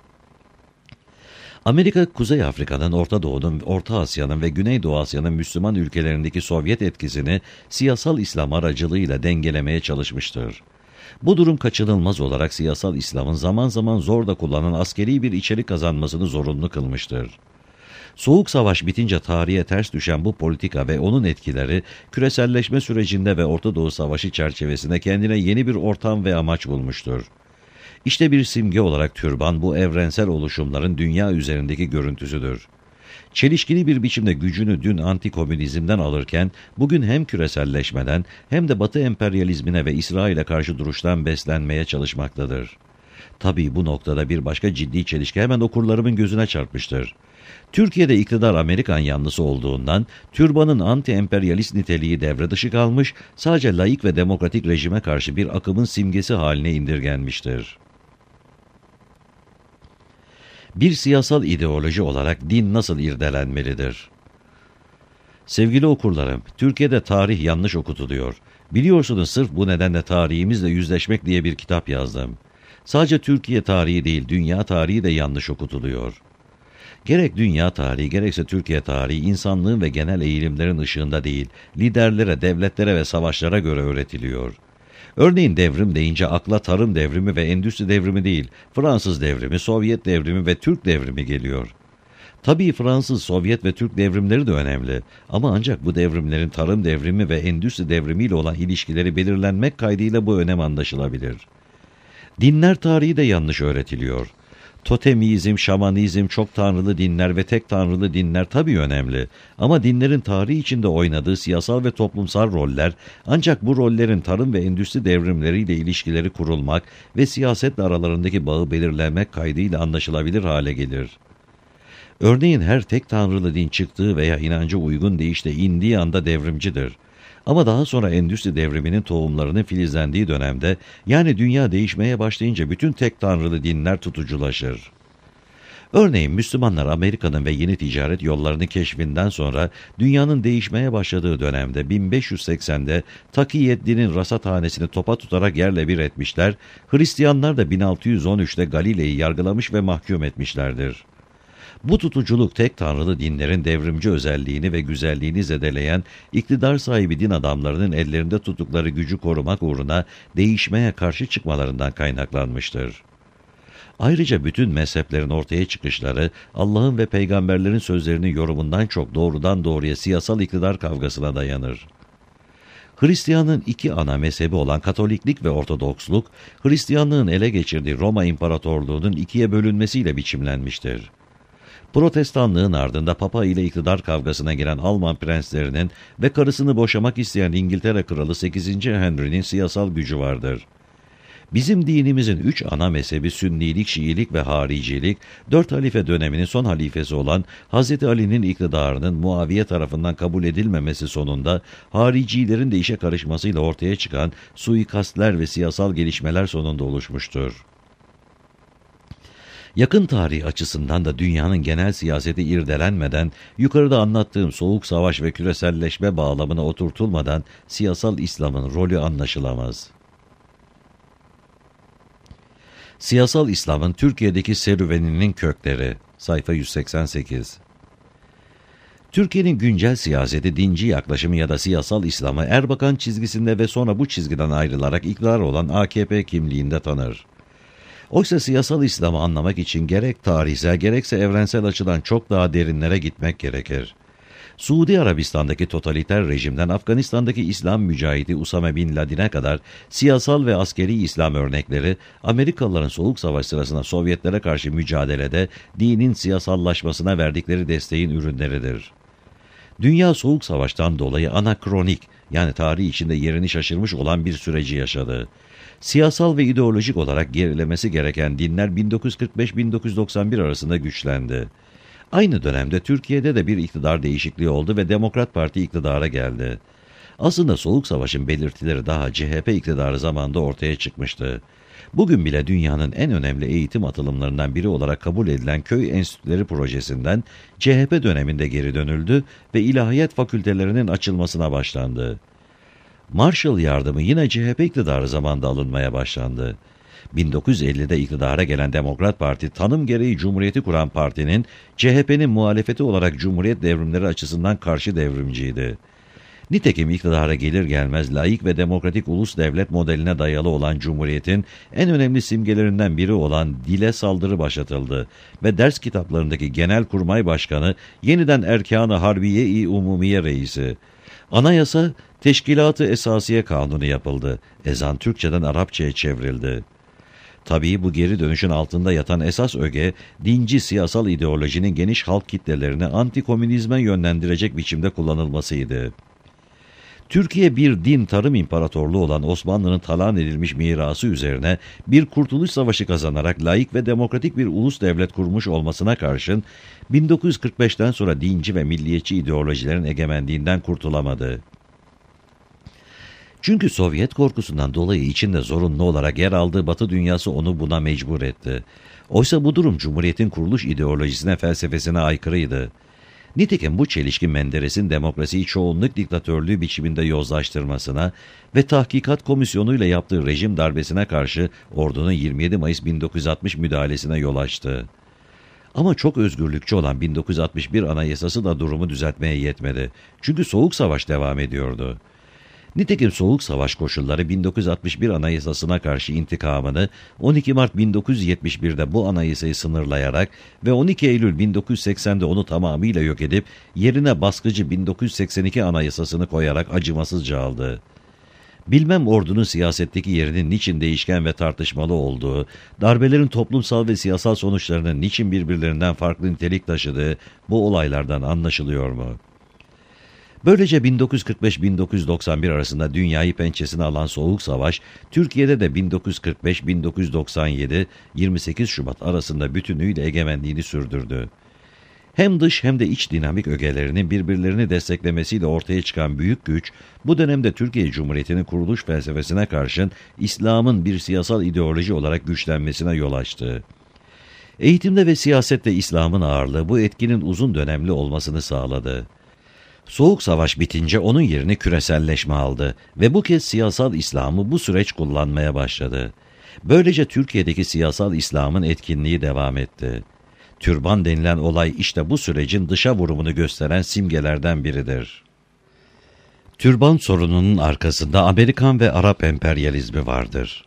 Amerika, Kuzey Afrika'nın, Orta Doğu'nun, Orta Asya'nın ve Güneydoğu Asya'nın Müslüman ülkelerindeki Sovyet etkisini siyasal İslam aracılığıyla dengelemeye çalışmıştır. Bu durum kaçınılmaz olarak siyasal İslam'ın zaman zaman zor da kullanan askeri bir içerik kazanmasını zorunlu kılmıştır. Soğuk Savaş bitince tarihe ters düşen bu politika ve onun etkileri küreselleşme sürecinde ve Orta Doğu Savaşı çerçevesinde kendine yeni bir ortam ve amaç bulmuştur. İşte bir simge olarak türban bu evrensel oluşumların dünya üzerindeki görüntüsüdür. Çelişkili bir biçimde gücünü dün antikomünizmden alırken bugün hem küreselleşmeden hem de Batı emperyalizmine ve İsrail'e karşı duruştan beslenmeye çalışmaktadır. Tabii bu noktada bir başka ciddi çelişki hemen okurlarımın gözüne çarpmıştır. Türkiye'de iktidar Amerikan yanlısı olduğundan türbanın anti-emperyalist niteliği devre dışı kalmış, sadece laik ve demokratik rejime karşı bir akımın simgesi haline indirgenmiştir. Bir siyasal ideoloji olarak din nasıl irdelenmelidir? Sevgili okurlarım, Türkiye'de tarih yanlış okutuluyor. Biliyorsunuz sırf bu nedenle tarihimizle yüzleşmek diye bir kitap yazdım. Sadece Türkiye tarihi değil, dünya tarihi de yanlış okutuluyor. Gerek dünya tarihi gerekse Türkiye tarihi insanlığın ve genel eğilimlerin ışığında değil, liderlere, devletlere ve savaşlara göre öğretiliyor. Örneğin devrim deyince akla tarım devrimi ve endüstri devrimi değil, Fransız devrimi, Sovyet devrimi ve Türk devrimi geliyor. Tabii Fransız, Sovyet ve Türk devrimleri de önemli ama ancak bu devrimlerin tarım devrimi ve endüstri devrimiyle olan ilişkileri belirlenmek kaydıyla bu önem anlaşılabilir. Dinler tarihi de yanlış öğretiliyor. Totemizm, şamanizm, çok tanrılı dinler ve tek tanrılı dinler tabii önemli. Ama dinlerin tarihi içinde oynadığı siyasal ve toplumsal roller, ancak bu rollerin tarım ve endüstri devrimleriyle ilişkileri kurulmak ve siyasetle aralarındaki bağı belirlenmek kaydıyla anlaşılabilir hale gelir. Örneğin her tek tanrılı din çıktığı veya inanca uygun deyişle indiği anda devrimcidir. Ama daha sonra endüstri devriminin tohumlarının filizlendiği dönemde, yani dünya değişmeye başlayınca bütün tek tanrılı dinler tutuculaşır. Örneğin Müslümanlar Amerika'nın ve yeni ticaret yollarını keşfinden sonra dünyanın değişmeye başladığı dönemde bin beş yüz seksende Takiyeddin'in rasathanesini topa tutarak yerle bir etmişler, Hristiyanlar da bin altı yüz on üçte Galile'yi yargılamış ve mahkum etmişlerdir. Bu tutuculuk tek tanrılı dinlerin devrimci özelliğini ve güzelliğini zedeleyen iktidar sahibi din adamlarının ellerinde tuttukları gücü korumak uğruna değişmeye karşı çıkmalarından kaynaklanmıştır. Ayrıca bütün mezheplerin ortaya çıkışları Allah'ın ve peygamberlerin sözlerinin yorumundan çok doğrudan doğruya siyasal iktidar kavgasına dayanır. Hristiyanlığın iki ana mezhebi olan Katoliklik ve Ortodoksluk, Hristiyanlığın ele geçirdiği Roma İmparatorluğu'nun ikiye bölünmesiyle biçimlenmiştir. Protestanlığın ardında Papa ile iktidar kavgasına giren Alman prenslerinin ve karısını boşamak isteyen İngiltere Kralı sekizinci Henry'nin siyasal gücü vardır. Bizim dinimizin üç ana mezhebi Sünnilik, Şiilik ve Haricilik, dört halife döneminin son halifesi olan Hazreti Ali'nin iktidarının Muaviye tarafından kabul edilmemesi sonunda haricilerin de işe karışmasıyla ortaya çıkan suikastler ve siyasal gelişmeler sonunda oluşmuştur. Yakın tarih açısından da dünyanın genel siyaseti irdelenmeden, yukarıda anlattığım soğuk savaş ve küreselleşme bağlamına oturtulmadan siyasal İslam'ın rolü anlaşılamaz. Siyasal İslam'ın Türkiye'deki serüveninin kökleri. Sayfa yüz seksen sekiz. Türkiye'nin güncel siyaseti dinci yaklaşımı ya da siyasal İslam'ı Erbakan çizgisinde ve sonra bu çizgiden ayrılarak iktidar olan A K P kimliğinde tanır. Oysa siyasal İslam'ı anlamak için gerek tarihsel gerekse evrensel açıdan çok daha derinlere gitmek gerekir. Suudi Arabistan'daki totaliter rejimden Afganistan'daki İslam mücahidi Usame Bin Laden'e kadar siyasal ve askeri İslam örnekleri, Amerikalıların Soğuk Savaş sırasında Sovyetlere karşı mücadelede dinin siyasallaşmasına verdikleri desteğin ürünleridir. Dünya Soğuk Savaş'tan dolayı anakronik, yani tarih içinde yerini şaşırmış olan bir süreci yaşadı. Siyasal ve ideolojik olarak gerilemesi gereken dinler bin dokuz yüz kırk beş bin dokuz yüz doksan bir arasında güçlendi. Aynı dönemde Türkiye'de de bir iktidar değişikliği oldu ve Demokrat Parti iktidara geldi. Aslında Soğuk Savaş'ın belirtileri daha C H P iktidarı zamanında ortaya çıkmıştı. Bugün bile dünyanın en önemli eğitim atılımlarından biri olarak kabul edilen köy enstitüleri projesinden C H P döneminde geri dönüldü ve ilahiyat fakültelerinin açılmasına başlandı. Marshall yardımı yine C H P iktidarı zamanında alınmaya başlandı. bin dokuz yüz ellide iktidara gelen Demokrat Parti, tanım gereği Cumhuriyeti kuran partinin, C H P'nin muhalefeti olarak Cumhuriyet devrimleri açısından karşı devrimciydi. Nitekim iktidara gelir gelmez laik ve demokratik ulus devlet modeline dayalı olan Cumhuriyet'in en önemli simgelerinden biri olan dile saldırı başlatıldı ve ders kitaplarındaki Genelkurmay Başkanı yeniden Erkan-ı Harbiye-i Umumiye Reisi. Anayasa, Teşkilat-ı Esasiye Kanunu yapıldı. Ezan Türkçeden Arapçaya çevrildi. Tabii bu geri dönüşün altında yatan esas öge, dinci siyasal ideolojinin geniş halk kitlelerini antikomünizme yönlendirecek biçimde kullanılmasıydı. Türkiye bir din tarım imparatorluğu olan Osmanlı'nın talan edilmiş mirası üzerine bir kurtuluş savaşı kazanarak laik ve demokratik bir ulus devlet kurmuş olmasına karşın bin dokuz yüz kırk beşten sonra dinci ve milliyetçi ideolojilerin egemenliğinden kurtulamadı. Çünkü Sovyet korkusundan dolayı içinde zorunlu olarak yer aldığı Batı dünyası onu buna mecbur etti. Oysa bu durum Cumhuriyet'in kuruluş ideolojisine, felsefesine aykırıydı. Nitekim bu çelişki Menderes'in demokrasiyi çoğunluk diktatörlüğü biçiminde yozlaştırmasına ve tahkikat komisyonuyla yaptığı rejim darbesine karşı ordunun yirmi yedi Mayıs bin dokuz yüz altmış müdahalesine yol açtı. Ama çok özgürlükçü olan bin dokuz yüz altmış bir Anayasası da durumu düzeltmeye yetmedi. Çünkü Soğuk Savaş devam ediyordu. Nitekim Soğuk Savaş koşulları bin dokuz yüz altmış bir Anayasasına karşı intikamını on iki Mart bin dokuz yüz yetmiş birde bu anayasayı sınırlayarak ve on iki Eylül bin dokuz yüz seksende onu tamamıyla yok edip yerine baskıcı bin dokuz yüz seksen iki Anayasasını koyarak acımasızca aldı. Bilmem ordunun siyasetteki yerinin niçin değişken ve tartışmalı olduğu, darbelerin toplumsal ve siyasal sonuçlarının niçin birbirlerinden farklı nitelik taşıdığı bu olaylardan anlaşılıyor mu? Böylece bin dokuz yüz kırk beş bin dokuz yüz doksan bir arasında dünyayı pençesine alan Soğuk Savaş, Türkiye'de de bin dokuz yüz kırk beş bin dokuz yüz doksan yedi yirmi sekiz Şubat arasında bütünüyle egemenliğini sürdürdü. Hem dış hem de iç dinamik ögelerinin birbirlerini desteklemesiyle ortaya çıkan büyük güç, bu dönemde Türkiye Cumhuriyeti'nin kuruluş felsefesine karşın İslam'ın bir siyasal ideoloji olarak güçlenmesine yol açtı. Eğitimde ve siyasette İslam'ın ağırlığı bu etkinin uzun dönemli olmasını sağladı. Soğuk Savaş bitince onun yerini küreselleşme aldı ve bu kez siyasal İslam'ı bu süreç kullanmaya başladı. Böylece Türkiye'deki siyasal İslam'ın etkinliği devam etti. Türban denilen olay işte bu sürecin dışa vurumunu gösteren simgelerden biridir. Türban sorununun arkasında Amerikan ve Arap emperyalizmi vardır.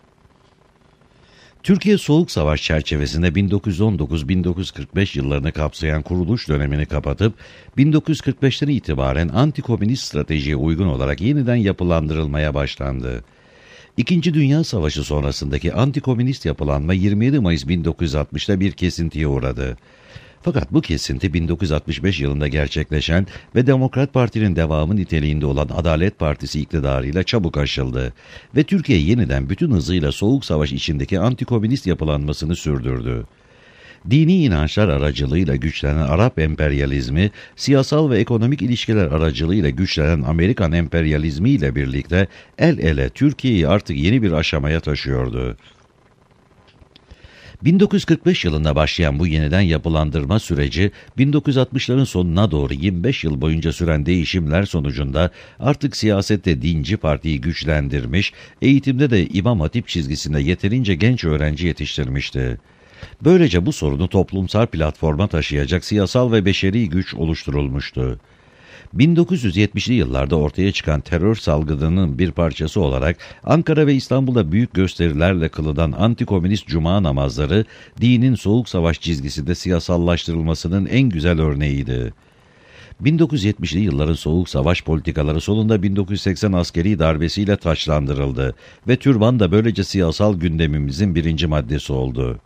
Türkiye Soğuk Savaş çerçevesinde bin dokuz yüz on dokuz bin dokuz yüz kırk beş yıllarını kapsayan kuruluş dönemini kapatıp bin dokuz yüz kırk beşten itibaren antikomünist stratejiye uygun olarak yeniden yapılandırılmaya başlandı. İkinci Dünya Savaşı sonrasındaki antikomünist yapılanma yirmi yedi Mayıs bin dokuz yüz altmışta bir kesintiye uğradı. Fakat bu kesinti bin dokuz yüz altmış beş yılında gerçekleşen ve Demokrat Parti'nin devamı niteliğinde olan Adalet Partisi iktidarıyla çabuk aşıldı ve Türkiye yeniden bütün hızıyla Soğuk Savaş içindeki antikomünist yapılanmasını sürdürdü. Dini inançlar aracılığıyla güçlenen Arap emperyalizmi, siyasal ve ekonomik ilişkiler aracılığıyla güçlenen Amerikan emperyalizmi ile birlikte el ele Türkiye'yi artık yeni bir aşamaya taşıyordu. bin dokuz yüz kırk beş yılında başlayan bu yeniden yapılandırma süreci bin dokuz yüz altmışların sonuna doğru yirmi beş yıl boyunca süren değişimler sonucunda artık siyasette dinci partiyi güçlendirmiş, eğitimde de İmam Hatip çizgisinde yeterince genç öğrenci yetiştirmişti. Böylece bu sorunu toplumsal platforma taşıyacak siyasal ve beşeri güç oluşturulmuştu. bin dokuz yüz yetmişli yıllarda ortaya çıkan terör salgınının bir parçası olarak Ankara ve İstanbul'da büyük gösterilerle kılınan antikomünist cuma namazları, dinin soğuk savaş çizgisinde siyasallaştırılmasının en güzel örneğiydi. bin dokuz yüz yetmişli yılların soğuk savaş politikaları sonunda bin dokuz yüz seksen askeri darbesiyle taçlandırıldı ve türban da böylece siyasal gündemimizin birinci maddesi oldu.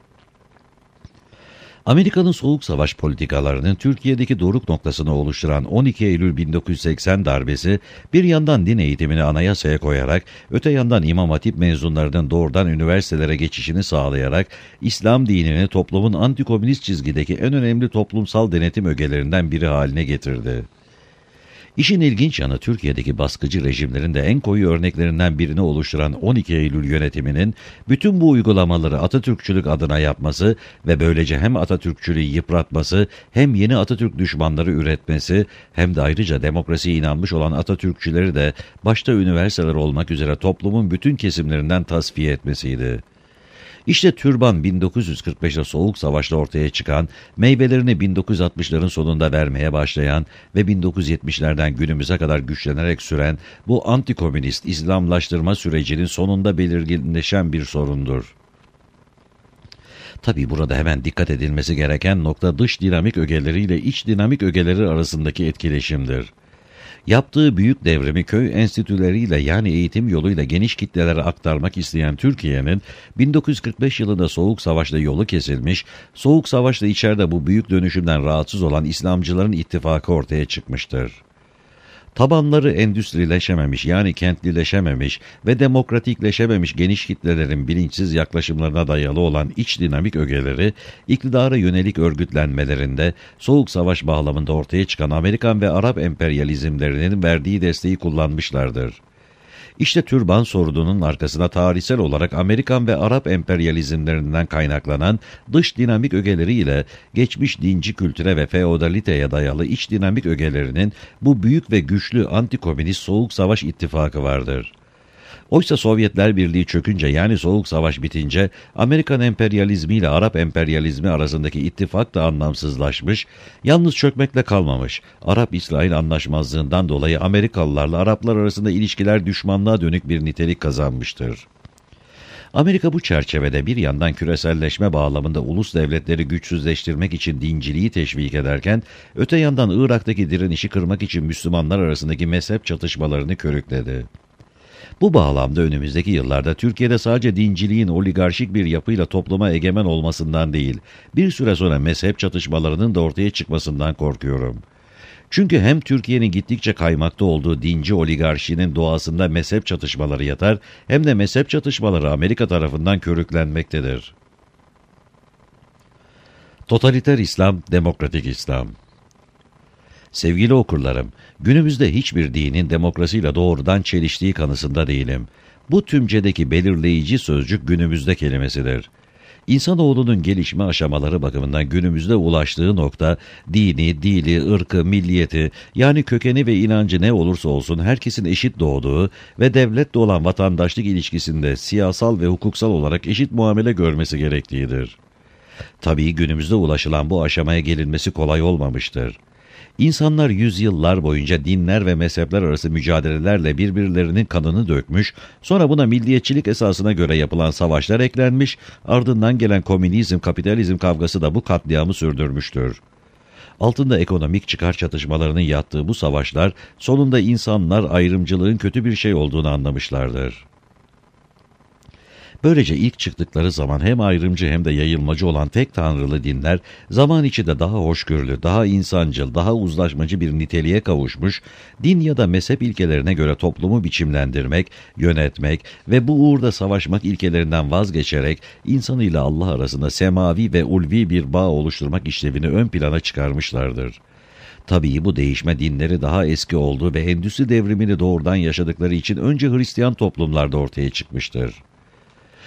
Amerika'nın soğuk savaş politikalarının Türkiye'deki doruk noktasını oluşturan on iki Eylül bin dokuz yüz seksen darbesi, bir yandan din eğitimini anayasaya koyarak, öte yandan İmam Hatip mezunlarının doğrudan üniversitelere geçişini sağlayarak, İslam dinini toplumun antikomünist çizgideki en önemli toplumsal denetim ögelerinden biri haline getirdi. İşin ilginç yanı Türkiye'deki baskıcı rejimlerin de en koyu örneklerinden birini oluşturan on iki Eylül yönetiminin bütün bu uygulamaları Atatürkçülük adına yapması ve böylece hem Atatürkçülüğü yıpratması hem yeni Atatürk düşmanları üretmesi hem de ayrıca demokrasiye inanmış olan Atatürkçüleri de başta üniversiteler olmak üzere toplumun bütün kesimlerinden tasfiye etmesiydi. İşte türban bin dokuz yüz kırk beşte Soğuk Savaş'ta ortaya çıkan, meyvelerini bin dokuz yüz altmışların sonunda vermeye başlayan ve bin dokuz yüz yetmişlerden günümüze kadar güçlenerek süren bu antikomünist İslamlaştırma sürecinin sonunda belirginleşen bir sorundur. Tabii burada hemen dikkat edilmesi gereken nokta dış dinamik ögeleriyle iç dinamik ögeleri arasındaki etkileşimdir. Yaptığı büyük devrimi köy enstitüleriyle yani eğitim yoluyla geniş kitlelere aktarmak isteyen Türkiye'nin bin dokuz yüz kırk beş yılında Soğuk Savaş'ta yolu kesilmiş, Soğuk Savaş'ta içeride bu büyük dönüşümden rahatsız olan İslamcıların ittifakı ortaya çıkmıştır. Tabanları endüstrileşememiş yani kentlileşememiş ve demokratikleşememiş geniş kitlelerin bilinçsiz yaklaşımlarına dayalı olan iç dinamik ögeleri, iktidara yönelik örgütlenmelerinde Soğuk Savaş bağlamında ortaya çıkan Amerikan ve Arap emperyalizmlerinin verdiği desteği kullanmışlardır. İşte türban sorununun arkasına tarihsel olarak Amerikan ve Arap emperyalizmlerinden kaynaklanan dış dinamik ögeleriyle geçmiş dinci kültüre ve feodaliteye dayalı iç dinamik ögelerinin bu büyük ve güçlü antikomünist Soğuk Savaş ittifakı vardır. Oysa Sovyetler Birliği çökünce yani Soğuk Savaş bitince Amerikan emperyalizmi ile Arap emperyalizmi arasındaki ittifak da anlamsızlaşmış, yalnız çökmekle kalmamış. Arap-İsrail anlaşmazlığından dolayı Amerikalılarla Araplar arasında ilişkiler düşmanlığa dönük bir nitelik kazanmıştır. Amerika bu çerçevede bir yandan küreselleşme bağlamında ulus devletleri güçsüzleştirmek için dinciliği teşvik ederken, öte yandan Irak'taki direnişi kırmak için Müslümanlar arasındaki mezhep çatışmalarını körükledi. Bu bağlamda önümüzdeki yıllarda Türkiye'de sadece dinciliğin oligarşik bir yapıyla topluma egemen olmasından değil, bir süre sonra mezhep çatışmalarının da ortaya çıkmasından korkuyorum. Çünkü hem Türkiye'nin gittikçe kaymakta olduğu dinci oligarşinin doğasında mezhep çatışmaları yatar, hem de mezhep çatışmaları Amerika tarafından körüklenmektedir. Totaliter İslam, demokratik İslam. Sevgili okurlarım, günümüzde hiçbir dinin demokrasiyle doğrudan çeliştiği kanısında değilim. Bu tümcedeki belirleyici sözcük günümüzde kelimesidir. İnsanoğlunun gelişme aşamaları bakımından günümüzde ulaştığı nokta, dini, dili, ırkı, milliyeti, yani kökeni ve inancı ne olursa olsun herkesin eşit doğduğu ve devletle olan vatandaşlık ilişkisinde siyasal ve hukuksal olarak eşit muamele görmesi gerektiğidir. Tabii günümüzde ulaşılan bu aşamaya gelinmesi kolay olmamıştır. İnsanlar yüzyıllar boyunca dinler ve mezhepler arası mücadelelerle birbirlerinin kanını dökmüş, sonra buna milliyetçilik esasına göre yapılan savaşlar eklenmiş, ardından gelen komünizm, kapitalizm kavgası da bu katliamı sürdürmüştür. Altında ekonomik çıkar çatışmalarının yattığı bu savaşlar, sonunda insanlar ayrımcılığın kötü bir şey olduğunu anlamışlardır. Böylece ilk çıktıkları zaman hem ayrımcı hem de yayılmacı olan tek tanrılı dinler, zaman içinde daha hoşgörülü, daha insancıl, daha uzlaşmacı bir niteliğe kavuşmuş, din ya da mezhep ilkelerine göre toplumu biçimlendirmek, yönetmek ve bu uğurda savaşmak ilkelerinden vazgeçerek, insanıyla Allah arasında semavi ve ulvi bir bağ oluşturmak işlevini ön plana çıkarmışlardır. Tabii bu değişme dinleri daha eski olduğu ve endüstri devrimini doğrudan yaşadıkları için önce Hristiyan toplumlarda ortaya çıkmıştır.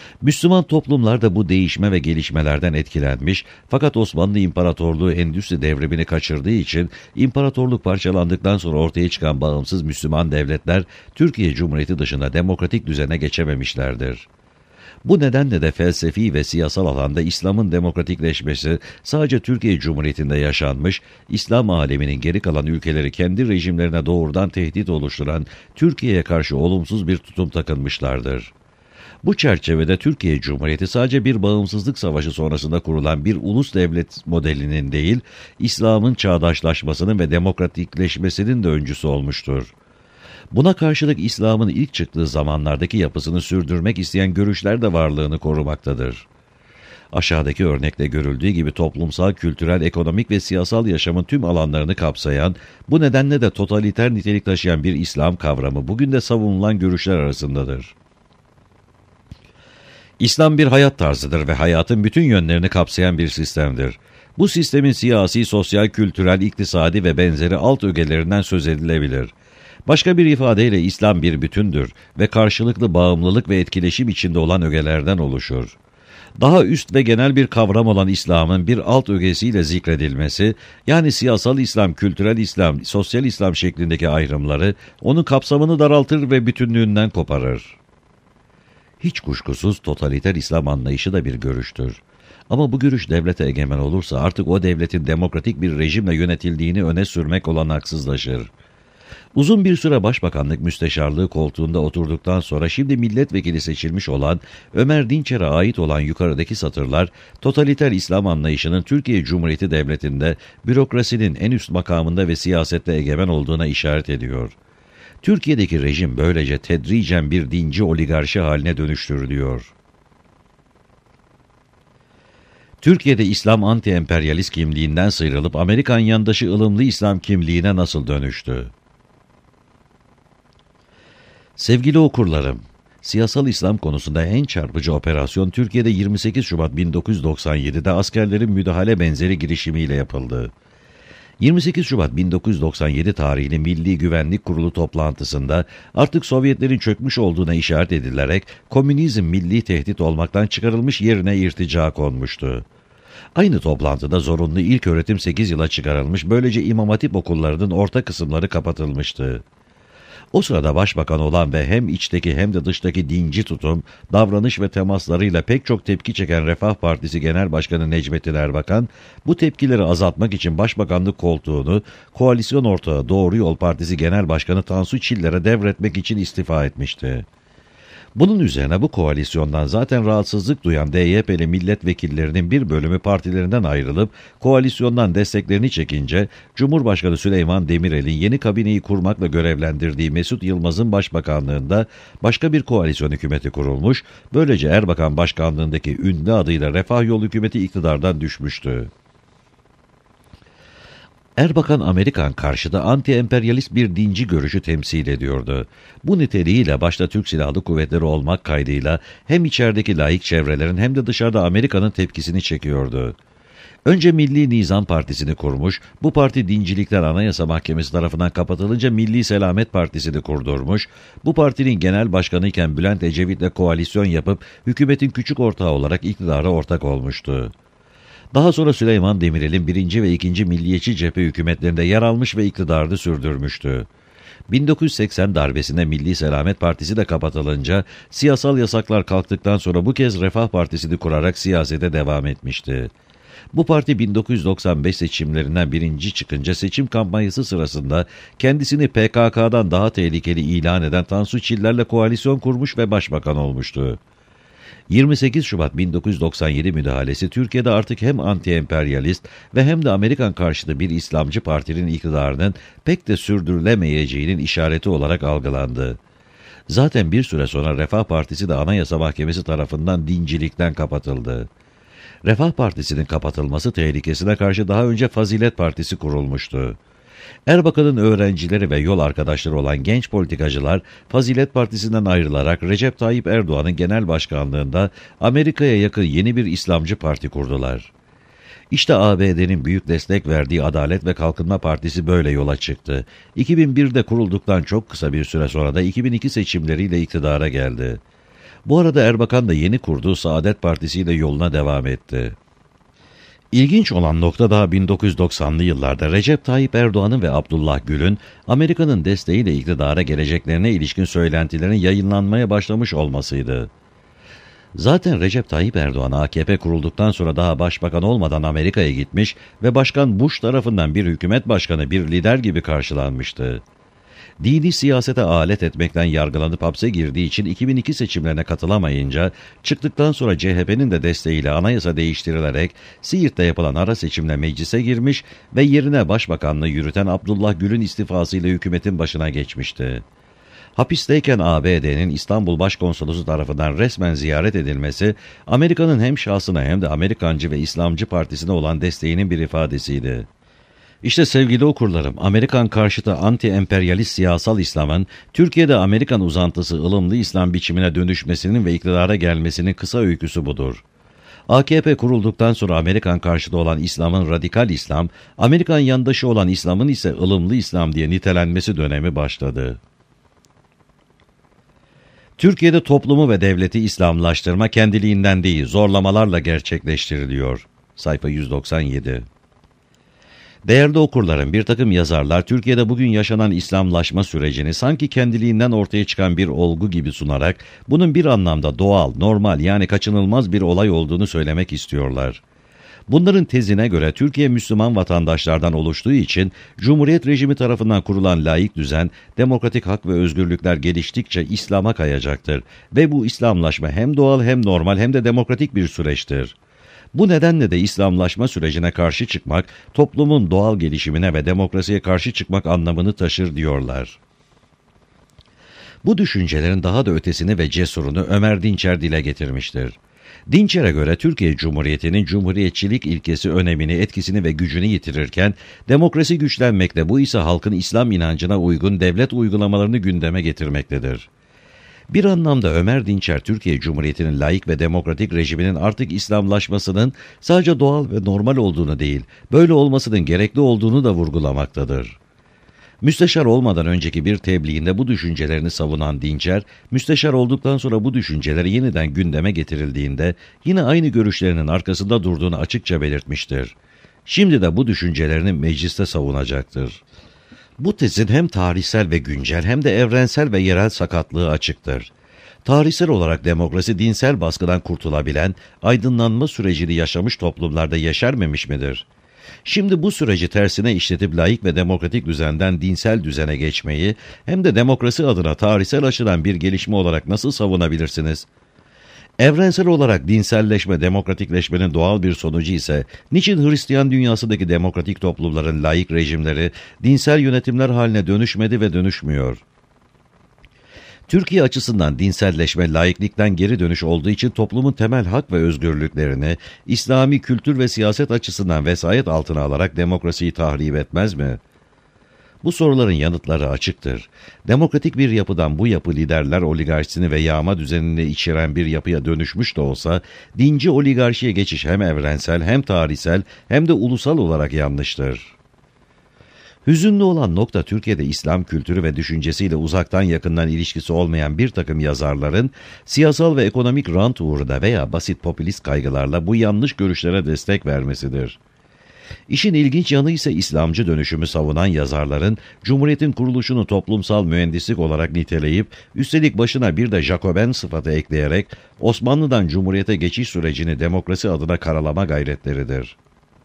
Müslüman toplumlar da bu değişme ve gelişmelerden etkilenmiş, fakat Osmanlı İmparatorluğu endüstri devrimini kaçırdığı için imparatorluk parçalandıktan sonra ortaya çıkan bağımsız Müslüman devletler Türkiye Cumhuriyeti dışında demokratik düzene geçememişlerdir. Bu nedenle de felsefi ve siyasal alanda İslam'ın demokratikleşmesi sadece Türkiye Cumhuriyeti'nde yaşanmış, İslam aleminin geri kalan ülkeleri kendi rejimlerine doğrudan tehdit oluşturan Türkiye'ye karşı olumsuz bir tutum takınmışlardır. Bu çerçevede Türkiye Cumhuriyeti sadece bir bağımsızlık savaşı sonrasında kurulan bir ulus devlet modelinin değil, İslam'ın çağdaşlaşmasının ve demokratikleşmesinin de öncüsü olmuştur. Buna karşılık İslam'ın ilk çıktığı zamanlardaki yapısını sürdürmek isteyen görüşler de varlığını korumaktadır. Aşağıdaki örnekte görüldüğü gibi toplumsal, kültürel, ekonomik ve siyasal yaşamın tüm alanlarını kapsayan, bu nedenle de totaliter nitelik taşıyan bir İslam kavramı bugün de savunulan görüşler arasındadır. İslam bir hayat tarzıdır ve hayatın bütün yönlerini kapsayan bir sistemdir. Bu sistemin siyasi, sosyal, kültürel, iktisadi ve benzeri alt ögelerinden söz edilebilir. Başka bir ifadeyle İslam bir bütündür ve karşılıklı bağımlılık ve etkileşim içinde olan ögelerden oluşur. Daha üst ve genel bir kavram olan İslam'ın bir alt ögesiyle zikredilmesi, yani siyasal İslam, kültürel İslam, sosyal İslam şeklindeki ayrımları, onun kapsamını daraltır ve bütünlüğünden koparır. Hiç kuşkusuz totaliter İslam anlayışı da bir görüştür. Ama bu görüş devlete egemen olursa artık o devletin demokratik bir rejimle yönetildiğini öne sürmek olanaksızlaşır. Uzun bir süre başbakanlık müsteşarlığı koltuğunda oturduktan sonra şimdi milletvekili seçilmiş olan Ömer Dinçer'e ait olan yukarıdaki satırlar, totaliter İslam anlayışının Türkiye Cumhuriyeti Devleti'nde bürokrasinin en üst makamında ve siyasette egemen olduğuna işaret ediyor. Türkiye'deki rejim böylece tedricen bir dinci oligarşi haline dönüştürülüyor. Türkiye'de İslam anti-emperyalist kimliğinden sıyrılıp Amerikan yandaşı ılımlı İslam kimliğine nasıl dönüştü? Sevgili okurlarım, siyasal İslam konusunda en çarpıcı operasyon Türkiye'de yirmi sekiz Şubat bin dokuz yüz doksan yedi'de askerlerin müdahale benzeri girişimiyle yapıldı. yirmi sekiz Şubat bin dokuz yüz doksan yedi tarihli Milli Güvenlik Kurulu toplantısında artık Sovyetlerin çökmüş olduğuna işaret edilerek komünizm milli tehdit olmaktan çıkarılmış, yerine irtica konmuştu. Aynı toplantıda zorunlu ilköğretim sekiz yıla çıkarılmış, böylece İmam Hatip okullarının orta kısımları kapatılmıştı. O sırada başbakan olan ve hem içteki hem de dıştaki dinci tutum, davranış ve temaslarıyla pek çok tepki çeken Refah Partisi Genel Başkanı Necmettin Erbakan, bu tepkileri azaltmak için başbakanlık koltuğunu koalisyon ortağı Doğru Yol Partisi Genel Başkanı Tansu Çiller'e devretmek için istifa etmişti. Bunun üzerine bu koalisyondan zaten rahatsızlık duyan D Y P'li milletvekillerinin bir bölümü partilerinden ayrılıp koalisyondan desteklerini çekince Cumhurbaşkanı Süleyman Demirel'in yeni kabineyi kurmakla görevlendirdiği Mesut Yılmaz'ın başbakanlığında başka bir koalisyon hükümeti kurulmuş, böylece Erbakan başkanlığındaki ünlü adıyla Refah Yol hükümeti iktidardan düşmüştü. Erbakan Amerikan karşıtı anti-emperyalist bir dinci görüşü temsil ediyordu. Bu niteliğiyle başta Türk Silahlı Kuvvetleri olmak kaydıyla hem içerideki laik çevrelerin hem de dışarıda Amerika'nın tepkisini çekiyordu. Önce Milli Nizam Partisi'ni kurmuş, bu parti dincilikler Anayasa Mahkemesi tarafından kapatılınca Milli Selamet Partisi'ni kurdurmuş, bu partinin genel başkanı iken Bülent Ecevit'le koalisyon yapıp hükümetin küçük ortağı olarak iktidara ortak olmuştu. Daha sonra Süleyman Demirel'in birinci ve ikinci Milliyetçi Cephe hükümetlerinde yer almış ve iktidarını sürdürmüştü. bin dokuz yüz seksen darbesinde Milli Selamet Partisi de kapatılınca, siyasal yasaklar kalktıktan sonra bu kez Refah Partisi'ni kurarak siyasete devam etmişti. Bu parti bin dokuz yüz doksan beş seçimlerinden birinci çıkınca seçim kampanyası sırasında kendisini P K K'dan daha tehlikeli ilan eden Tansu Çiller'le koalisyon kurmuş ve başbakan olmuştu. yirmi sekiz Şubat bin dokuz yüz doksan yedi müdahalesi Türkiye'de artık hem anti-emperyalist ve hem de Amerikan karşıtı bir İslamcı partinin iktidarının pek de sürdürülemeyeceğinin işareti olarak algılandı. Zaten bir süre sonra Refah Partisi de Anayasa Mahkemesi tarafından dincilikten kapatıldı. Refah Partisi'nin kapatılması tehlikesine karşı daha önce Fazilet Partisi kurulmuştu. Erbakan'ın öğrencileri ve yol arkadaşları olan genç politikacılar Fazilet Partisi'nden ayrılarak Recep Tayyip Erdoğan'ın genel başkanlığında Amerika'ya yakın yeni bir İslamcı parti kurdular. İşte A B D'nin büyük destek verdiği Adalet ve Kalkınma Partisi böyle yola çıktı. iki bin bir'de kurulduktan çok kısa bir süre sonra da iki bin iki seçimleriyle iktidara geldi. Bu arada Erbakan da yeni kurduğu Saadet Partisi ile yoluna devam etti. İlginç olan nokta daha bin dokuz yüz doksanlı yıllarda Recep Tayyip Erdoğan'ın ve Abdullah Gül'ün Amerika'nın desteğiyle iktidara geleceklerine ilişkin söylentilerin yayınlanmaya başlamış olmasıydı. Zaten Recep Tayyip Erdoğan A K P kurulduktan sonra daha başbakan olmadan Amerika'ya gitmiş ve Başkan Bush tarafından bir hükümet başkanı, bir lider gibi karşılanmıştı. Dini siyasete alet etmekten yargılanıp hapse girdiği için iki bin iki seçimlerine katılamayınca çıktıktan sonra C H P'nin de desteğiyle anayasa değiştirilerek Siirt'te yapılan ara seçimle meclise girmiş ve yerine başbakanlığı yürüten Abdullah Gül'ün istifasıyla hükümetin başına geçmişti. Hapisteyken A B D'nin İstanbul Başkonsolosu tarafından resmen ziyaret edilmesi, Amerika'nın hem şahsına hem de Amerikancı ve İslamcı partisine olan desteğinin bir ifadesiydi. İşte sevgili okurlarım, Amerikan karşıtı anti-emperyalist siyasal İslam'ın Türkiye'de Amerikan uzantısı ılımlı İslam biçimine dönüşmesinin ve iktidara gelmesinin kısa öyküsü budur. A K P kurulduktan sonra Amerikan karşıtı olan İslam'ın radikal İslam, Amerikan yandaşı olan İslam'ın ise ılımlı İslam diye nitelenmesi dönemi başladı. Türkiye'de toplumu ve devleti İslamlaştırma kendiliğinden değil, zorlamalarla gerçekleştiriliyor. Sayfa yüz doksan yedi. Değerli okurlarım, bir takım yazarlar Türkiye'de bugün yaşanan İslamlaşma sürecini sanki kendiliğinden ortaya çıkan bir olgu gibi sunarak bunun bir anlamda doğal, normal yani kaçınılmaz bir olay olduğunu söylemek istiyorlar. Bunların tezine göre Türkiye Müslüman vatandaşlardan oluştuğu için Cumhuriyet rejimi tarafından kurulan laik düzen, demokratik hak ve özgürlükler geliştikçe İslam'a kayacaktır ve bu İslamlaşma hem doğal hem normal hem de demokratik bir süreçtir. Bu nedenle de İslamlaşma sürecine karşı çıkmak, toplumun doğal gelişimine ve demokrasiye karşı çıkmak anlamını taşır diyorlar. Bu düşüncelerin daha da ötesini ve cesurunu Ömer Dinçer dile getirmiştir. Dinçer'e göre Türkiye Cumhuriyeti'nin cumhuriyetçilik ilkesi önemini, etkisini ve gücünü yitirirken, demokrasi güçlenmekte, bu ise halkın İslam inancına uygun devlet uygulamalarını gündeme getirmektedir. Bir anlamda Ömer Dinçer, Türkiye Cumhuriyeti'nin laik ve demokratik rejiminin artık İslamlaşmasının sadece doğal ve normal olduğunu değil, böyle olmasının gerekli olduğunu da vurgulamaktadır. Müsteşar olmadan önceki bir tebliğinde bu düşüncelerini savunan Dinçer, müsteşar olduktan sonra bu düşünceleri yeniden gündeme getirildiğinde yine aynı görüşlerinin arkasında durduğunu açıkça belirtmiştir. Şimdi de bu düşüncelerini mecliste savunacaktır. Bu tezin hem tarihsel ve güncel hem de evrensel ve yerel sakatlığı açıktır. Tarihsel olarak demokrasi dinsel baskıdan kurtulabilen, aydınlanma sürecini yaşamış toplumlarda yeşermemiş midir? Şimdi bu süreci tersine işletip laik ve demokratik düzenden dinsel düzene geçmeyi hem de demokrasi adına tarihsel açıdan bir gelişme olarak nasıl savunabilirsiniz? Evrensel olarak dinselleşme, demokratikleşmenin doğal bir sonucu ise, niçin Hristiyan dünyasındaki demokratik toplumların laik rejimleri dinsel yönetimler haline dönüşmedi ve dönüşmüyor? Türkiye açısından dinselleşme, laiklikten geri dönüş olduğu için toplumun temel hak ve özgürlüklerini İslami kültür ve siyaset açısından vesayet altına alarak demokrasiyi tahrip etmez mi? Bu soruların yanıtları açıktır. Demokratik bir yapıdan bu yapı liderler oligarşisini ve yağma düzenini içeren bir yapıya dönüşmüş de olsa, dinci oligarşiye geçiş hem evrensel hem tarihsel hem de ulusal olarak yanlıştır. Hüzünlü olan nokta, Türkiye'de İslam kültürü ve düşüncesiyle uzaktan yakından ilişkisi olmayan bir takım yazarların siyasal ve ekonomik rant uğruna veya basit popülist kaygılarla bu yanlış görüşlere destek vermesidir. İşin ilginç yanı ise İslamcı dönüşümü savunan yazarların Cumhuriyet'in kuruluşunu toplumsal mühendislik olarak niteleyip üstelik başına bir de Jacoben sıfatı ekleyerek Osmanlı'dan Cumhuriyet'e geçiş sürecini demokrasi adına karalama gayretleridir.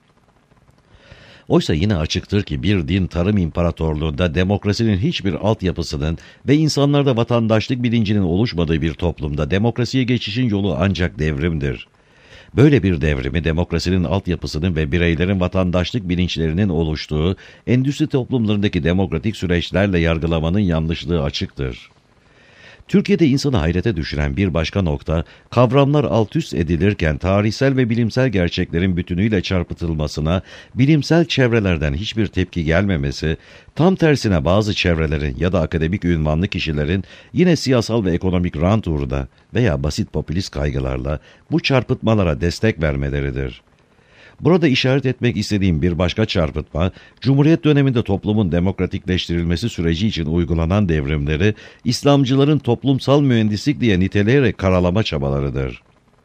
Oysa yine açıktır ki bir din tarım imparatorluğunda demokrasinin hiçbir altyapısının ve insanlarda vatandaşlık bilincinin oluşmadığı bir toplumda demokrasiye geçişin yolu ancak devrimdir. Böyle bir devrimi demokrasinin altyapısının ve bireylerin vatandaşlık bilinçlerinin oluştuğu endüstri toplumlarındaki demokratik süreçlerle yargılamanın yanlışlığı açıktır. Türkiye'de insanı hayrete düşüren bir başka nokta, kavramlar alt üst edilirken tarihsel ve bilimsel gerçeklerin bütünüyle çarpıtılmasına, bilimsel çevrelerden hiçbir tepki gelmemesi, tam tersine bazı çevrelerin ya da akademik ünvanlı kişilerin yine siyasal ve ekonomik rant uğruna veya basit popülist kaygılarla bu çarpıtmalara destek vermeleridir. Burada işaret etmek istediğim bir başka çarpıtma, Cumhuriyet döneminde toplumun demokratikleştirilmesi süreci için uygulanan devrimleri, İslamcıların toplumsal mühendislik diye niteleyerek karalama çabalarıdır.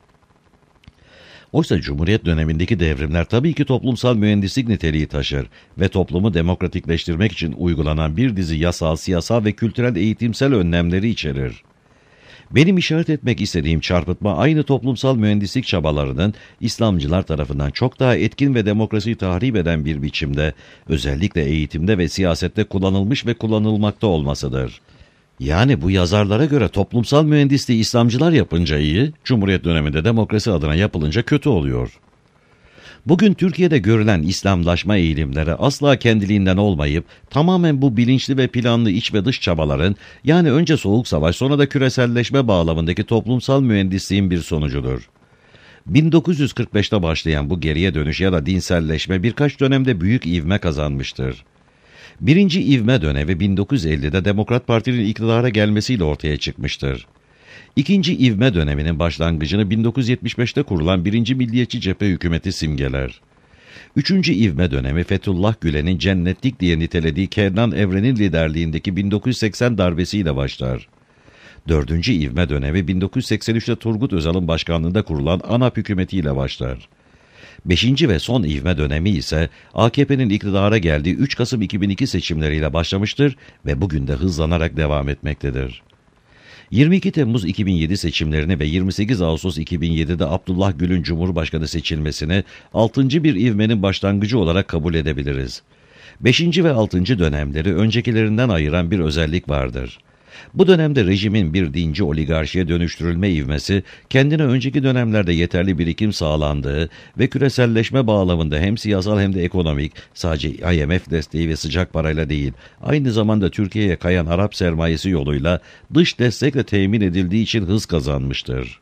Oysa Cumhuriyet dönemindeki devrimler tabii ki toplumsal mühendislik niteliği taşır ve toplumu demokratikleştirmek için uygulanan bir dizi yasal, siyasal ve kültürel eğitimsel önlemleri içerir. Benim işaret etmek istediğim çarpıtma aynı toplumsal mühendislik çabalarının İslamcılar tarafından çok daha etkin ve demokrasiyi tahrip eden bir biçimde, özellikle eğitimde ve siyasette kullanılmış ve kullanılmakta olmasıdır. Yani bu yazarlara göre toplumsal mühendisliği İslamcılar yapınca iyi, Cumhuriyet döneminde demokrasi adına yapılınca kötü oluyor. Bugün Türkiye'de görülen İslamlaşma eğilimleri asla kendiliğinden olmayıp tamamen bu bilinçli ve planlı iç ve dış çabaların, yani önce Soğuk Savaş sonra da küreselleşme bağlamındaki toplumsal mühendisliğin bir sonucudur. bin dokuz yüz kırk beşte başlayan bu geriye dönüş ya da dinselleşme birkaç dönemde büyük ivme kazanmıştır. Birinci ivme dönemi bin dokuz yüz ellide Demokrat Parti'nin iktidara gelmesiyle ortaya çıkmıştır. İkinci ivme döneminin başlangıcını bin dokuz yüz yetmiş beşte kurulan birinci Milliyetçi Cephe hükümeti simgeler. Üçüncü ivme dönemi Fethullah Gülen'in cennetlik diye nitelediği Kenan Evren'in liderliğindeki bin dokuz yüz seksen darbesiyle başlar. Dördüncü ivme dönemi bin dokuz yüz seksen üçte Turgut Özal'ın başkanlığında kurulan ANAP hükümetiyle başlar. Beşinci ve son ivme dönemi ise A K P'nin iktidara geldiği üç Kasım iki bin iki seçimleriyle başlamıştır ve bugün de hızlanarak devam etmektedir. yirmi iki Temmuz iki bin yedi seçimlerini ve yirmi sekiz Ağustos iki bin yedide Abdullah Gül'ün Cumhurbaşkanı seçilmesini altıncı bir ivmenin başlangıcı olarak kabul edebiliriz. Beşinci ve altıncı dönemleri öncekilerinden ayıran bir özellik vardır. Bu dönemde rejimin bir dinci oligarşiye dönüştürülme ivmesi, kendine önceki dönemlerde yeterli birikim sağlandığı ve küreselleşme bağlamında hem siyasal hem de ekonomik, sadece I M F desteği ve sıcak parayla değil, aynı zamanda Türkiye'ye kayan Arap sermayesi yoluyla dış destekle temin edildiği için hız kazanmıştır.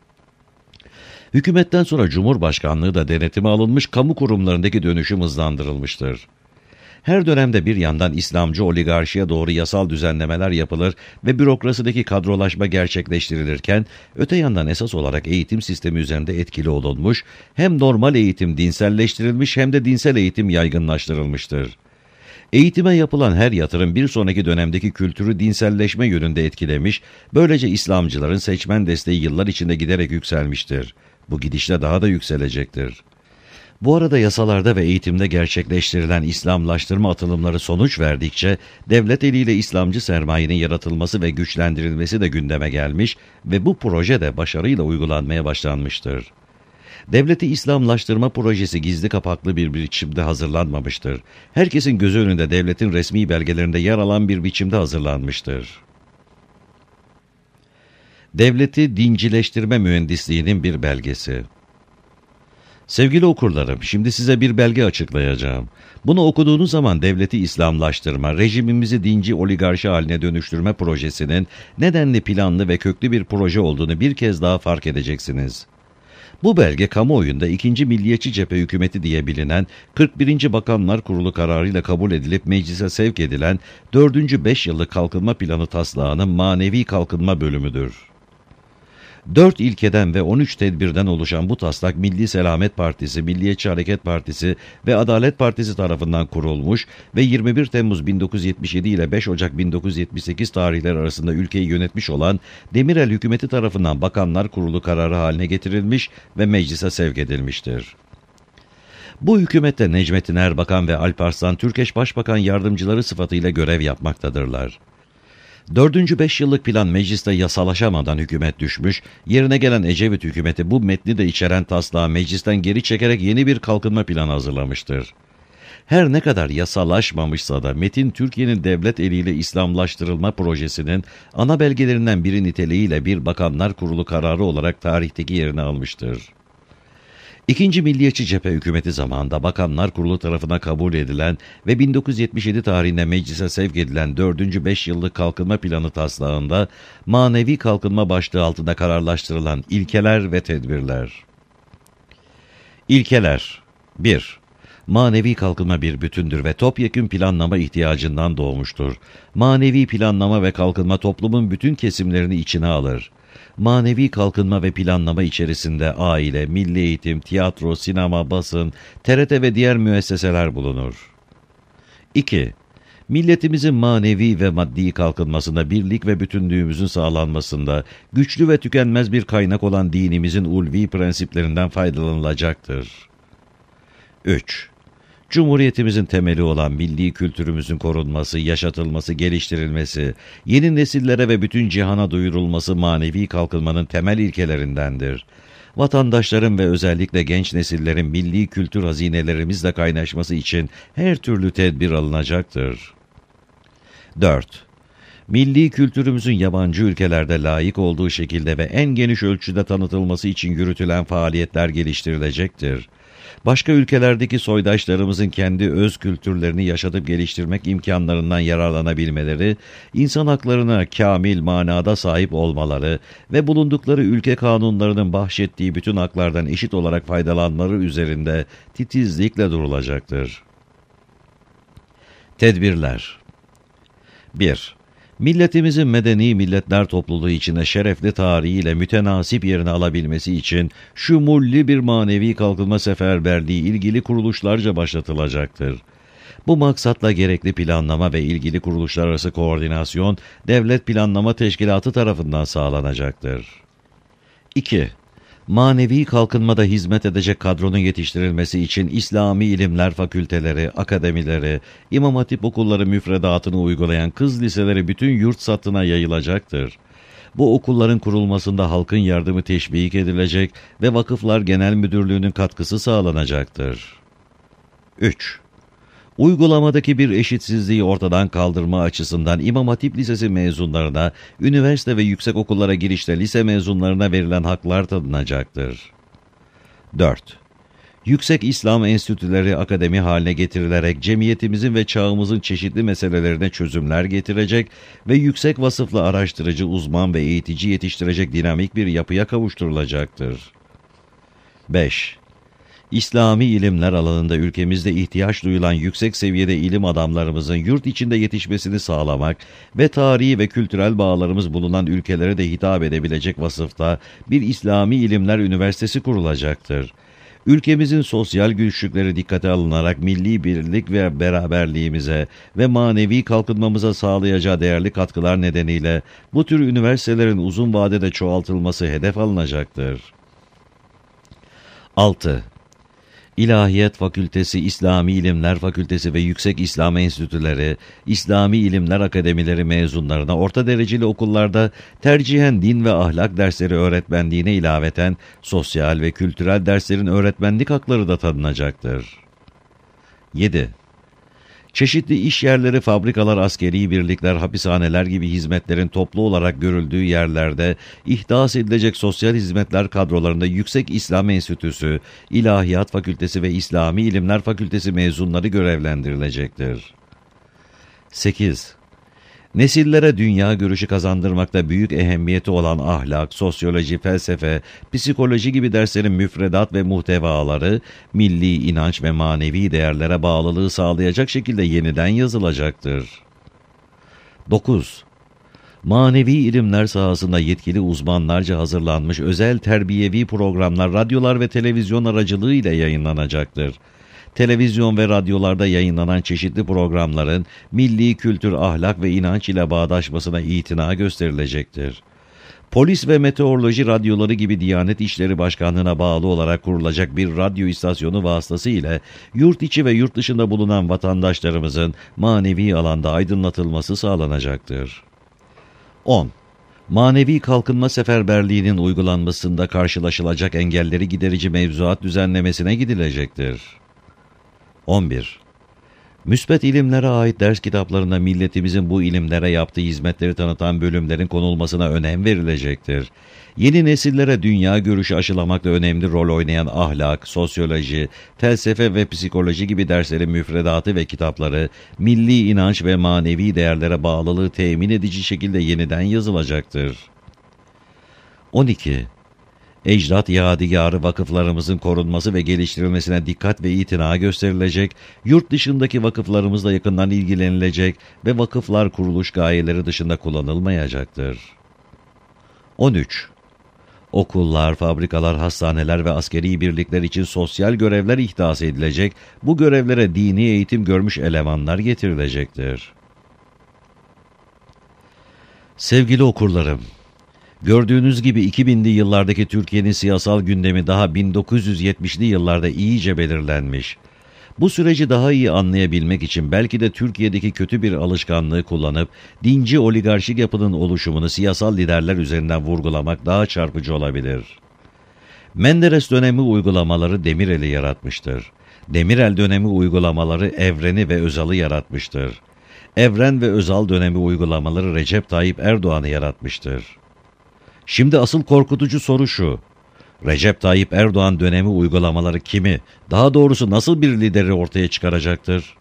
Hükümetten sonra Cumhurbaşkanlığı da denetime alınmış, kamu kurumlarındaki dönüşüm hızlandırılmıştır. Her dönemde bir yandan İslamcı oligarşiye doğru yasal düzenlemeler yapılır ve bürokrasideki kadrolaşma gerçekleştirilirken, öte yandan esas olarak eğitim sistemi üzerinde etkili olunmuş, hem normal eğitim dinselleştirilmiş hem de dinsel eğitim yaygınlaştırılmıştır. Eğitime yapılan her yatırım bir sonraki dönemdeki kültürü dinselleşme yönünde etkilemiş, böylece İslamcıların seçmen desteği yıllar içinde giderek yükselmiştir. Bu gidişle daha da yükselecektir. Bu arada yasalarda ve eğitimde gerçekleştirilen İslamlaştırma atılımları sonuç verdikçe, devlet eliyle İslamcı sermayenin yaratılması ve güçlendirilmesi de gündeme gelmiş ve bu proje de başarıyla uygulanmaya başlanmıştır. Devleti İslamlaştırma projesi gizli kapaklı bir biçimde hazırlanmamıştır. Herkesin gözü önünde devletin resmi belgelerinde yer alan bir biçimde hazırlanmıştır. Devleti dincileştirme mühendisliğinin bir belgesi. Sevgili okurlarım, şimdi size bir belge açıklayacağım. Bunu okuduğunuz zaman devleti İslamlaştırma, rejimimizi dinci oligarşi haline dönüştürme projesinin nedenli planlı ve köklü bir proje olduğunu bir kez daha fark edeceksiniz. Bu belge kamuoyunda ikinci Milliyetçi Cephe hükümeti diye bilinen kırk birinci Bakanlar Kurulu kararıyla kabul edilip meclise sevk edilen dördüncü beş yıllık kalkınma planı taslağının manevi kalkınma bölümüdür. Dört ilkeden ve on üç tedbirden oluşan bu taslak Milli Selamet Partisi, Milliyetçi Hareket Partisi ve Adalet Partisi tarafından kurulmuş ve yirmi bir Temmuz bin dokuz yüz yetmiş yedi ile beş Ocak bin dokuz yüz yetmiş sekiz tarihleri arasında ülkeyi yönetmiş olan Demirel hükümeti tarafından Bakanlar Kurulu kararı haline getirilmiş ve meclise sevk edilmiştir. Bu hükümette Necmettin Erbakan ve Alparslan Türkeş Başbakan yardımcıları sıfatıyla görev yapmaktadırlar. Dördüncü beş yıllık plan mecliste yasalaşamadan hükümet düşmüş, yerine gelen Ecevit hükümeti bu metni de içeren taslağı meclisten geri çekerek yeni bir kalkınma planı hazırlamıştır. Her ne kadar yasalaşmamışsa da metin Türkiye'nin devlet eliyle İslamlaştırılma projesinin ana belgelerinden biri niteliğiyle bir Bakanlar Kurulu kararı olarak tarihteki yerini almıştır. İkinci Milliyetçi Cephe hükümeti zamanında Bakanlar Kurulu tarafından kabul edilen ve bin dokuz yüz yetmiş yedi tarihinde meclise sevk edilen dördüncü beş yıllık kalkınma planı taslağında manevi kalkınma başlığı altında kararlaştırılan ilkeler ve tedbirler. İlkeler bir. Manevi kalkınma bir bütündür ve topyekün planlama ihtiyacından doğmuştur. Manevi planlama ve kalkınma toplumun bütün kesimlerini içine alır. manevi kalkınma ve planlama içerisinde aile, milli eğitim, tiyatro, sinema, basın, T R T ve diğer müesseseler bulunur. iki. Milletimizin manevi ve maddi kalkınmasında, birlik ve bütünlüğümüzün sağlanmasında, güçlü ve tükenmez bir kaynak olan dinimizin ulvi prensiplerinden faydalanılacaktır. üç. Cumhuriyetimizin temeli olan milli kültürümüzün korunması, yaşatılması, geliştirilmesi, yeni nesillere ve bütün cihana duyurulması manevi kalkınmanın temel ilkelerindendir. Vatandaşların ve özellikle genç nesillerin milli kültür hazinelerimizle kaynaşması için her türlü tedbir alınacaktır. dört. Milli kültürümüzün yabancı ülkelerde layık olduğu şekilde ve en geniş ölçüde tanıtılması için yürütülen faaliyetler geliştirilecektir. Başka ülkelerdeki soydaşlarımızın kendi öz kültürlerini yaşatıp geliştirmek imkanlarından yararlanabilmeleri, insan haklarına kamil manada sahip olmaları ve bulundukları ülke kanunlarının bahşettiği bütün haklardan eşit olarak faydalanmaları üzerinde titizlikle durulacaktır. Tedbirler. bir. Milletimizin medeni milletler topluluğu içinde şerefli tarihiyle mütenasip yerini alabilmesi için şumulli bir manevi kalkınma seferberliği ilgili kuruluşlarca başlatılacaktır. Bu maksatla gerekli planlama ve ilgili kuruluşlar arası koordinasyon Devlet Planlama Teşkilatı tarafından sağlanacaktır. iki. Manevi kalkınmada hizmet edecek kadronun yetiştirilmesi için İslami ilimler fakülteleri, akademileri, İmam Hatip okulları müfredatını uygulayan kız liseleri bütün yurt satına yayılacaktır. Bu okulların kurulmasında halkın yardımı teşvik edilecek ve Vakıflar Genel Müdürlüğü'nün katkısı sağlanacaktır. üç. Uygulamadaki bir eşitsizliği ortadan kaldırma açısından İmam Hatip Lisesi mezunlarına, üniversite ve yüksek okullara girişte lise mezunlarına verilen haklar tanınacaktır. dört. Yüksek İslam enstitüleri akademi haline getirilerek cemiyetimizin ve çağımızın çeşitli meselelerine çözümler getirecek ve yüksek vasıflı araştırıcı, uzman ve eğitici yetiştirecek dinamik bir yapıya kavuşturulacaktır. beş. İslami ilimler alanında ülkemizde ihtiyaç duyulan yüksek seviyede ilim adamlarımızın yurt içinde yetişmesini sağlamak ve tarihi ve kültürel bağlarımız bulunan ülkelere de hitap edebilecek vasıfta bir İslami İlimler Üniversitesi kurulacaktır. Ülkemizin sosyal güçlükleri dikkate alınarak milli birlik ve beraberliğimize ve manevi kalkınmamıza sağlayacağı değerli katkılar nedeniyle bu tür üniversitelerin uzun vadede çoğaltılması hedef alınacaktır. altı. İlahiyat Fakültesi, İslami İlimler Fakültesi ve Yüksek İslam Enstitüleri, İslami İlimler Akademileri mezunlarına orta dereceli okullarda tercihen din ve ahlak dersleri öğretmenliğine ilaveten sosyal ve kültürel derslerin öğretmenlik hakları da tanınacaktır. yedi. Çeşitli iş yerleri, fabrikalar, askeri birlikler, hapishaneler gibi hizmetlerin toplu olarak görüldüğü yerlerde ihdas edilecek sosyal hizmetler kadrolarında Yüksek İslam Enstitüsü, İlahiyat Fakültesi ve İslami İlimler Fakültesi mezunları görevlendirilecektir. sekiz. Nesillere dünya görüşü kazandırmakta büyük ehemmiyeti olan ahlak, sosyoloji, felsefe, psikoloji gibi derslerin müfredat ve muhtevaları, milli inanç ve manevi değerlere bağlılığı sağlayacak şekilde yeniden yazılacaktır. dokuz. Manevi ilimler sahasında yetkili uzmanlarca hazırlanmış özel terbiyevi programlar radyolar ve televizyon aracılığıyla yayınlanacaktır. Televizyon ve radyolarda yayınlanan çeşitli programların milli kültür, ahlak ve inanç ile bağdaşmasına itina gösterilecektir. Polis ve meteoroloji radyoları gibi Diyanet İşleri Başkanlığı'na bağlı olarak kurulacak bir radyo istasyonu vasıtasıyla yurt içi ve yurt dışında bulunan vatandaşlarımızın manevi alanda aydınlatılması sağlanacaktır. on. Manevi kalkınma seferberliğinin uygulanmasında karşılaşılacak engelleri giderici mevzuat düzenlemesine gidilecektir. on bir. Müsbet ilimlere ait ders kitaplarında milletimizin bu ilimlere yaptığı hizmetleri tanıtan bölümlerin konulmasına önem verilecektir. Yeni nesillere dünya görüşü aşılamakta önemli rol oynayan ahlak, sosyoloji, felsefe ve psikoloji gibi derslerin müfredatı ve kitapları, milli inanç ve manevi değerlere bağlılığı temin edici şekilde yeniden yazılacaktır. on iki. Ecdat yadigarı vakıflarımızın korunması ve geliştirilmesine dikkat ve itina gösterilecek, yurt dışındaki vakıflarımızla yakından ilgilenilecek ve vakıflar kuruluş gayeleri dışında kullanılmayacaktır. on üç. Okullar, fabrikalar, hastaneler ve askeri birlikler için sosyal görevler ihdas edilecek, bu görevlere dini eğitim görmüş elemanlar getirilecektir. Sevgili okurlarım, gördüğünüz gibi iki binli yıllardaki Türkiye'nin siyasal gündemi daha bin dokuz yüz yetmişli yıllarda iyice belirlenmiş. Bu süreci daha iyi anlayabilmek için belki de Türkiye'deki kötü bir alışkanlığı kullanıp dinci oligarşik yapının oluşumunu siyasal liderler üzerinden vurgulamak daha çarpıcı olabilir. Menderes dönemi uygulamaları Demirel'i yaratmıştır. Demirel dönemi uygulamaları Evren'i ve Özal'ı yaratmıştır. Evren ve Özal dönemi uygulamaları Recep Tayyip Erdoğan'ı yaratmıştır. Şimdi asıl korkutucu soru şu: Recep Tayyip Erdoğan dönemi uygulamaları kimi, daha doğrusu nasıl bir lideri ortaya çıkaracaktır?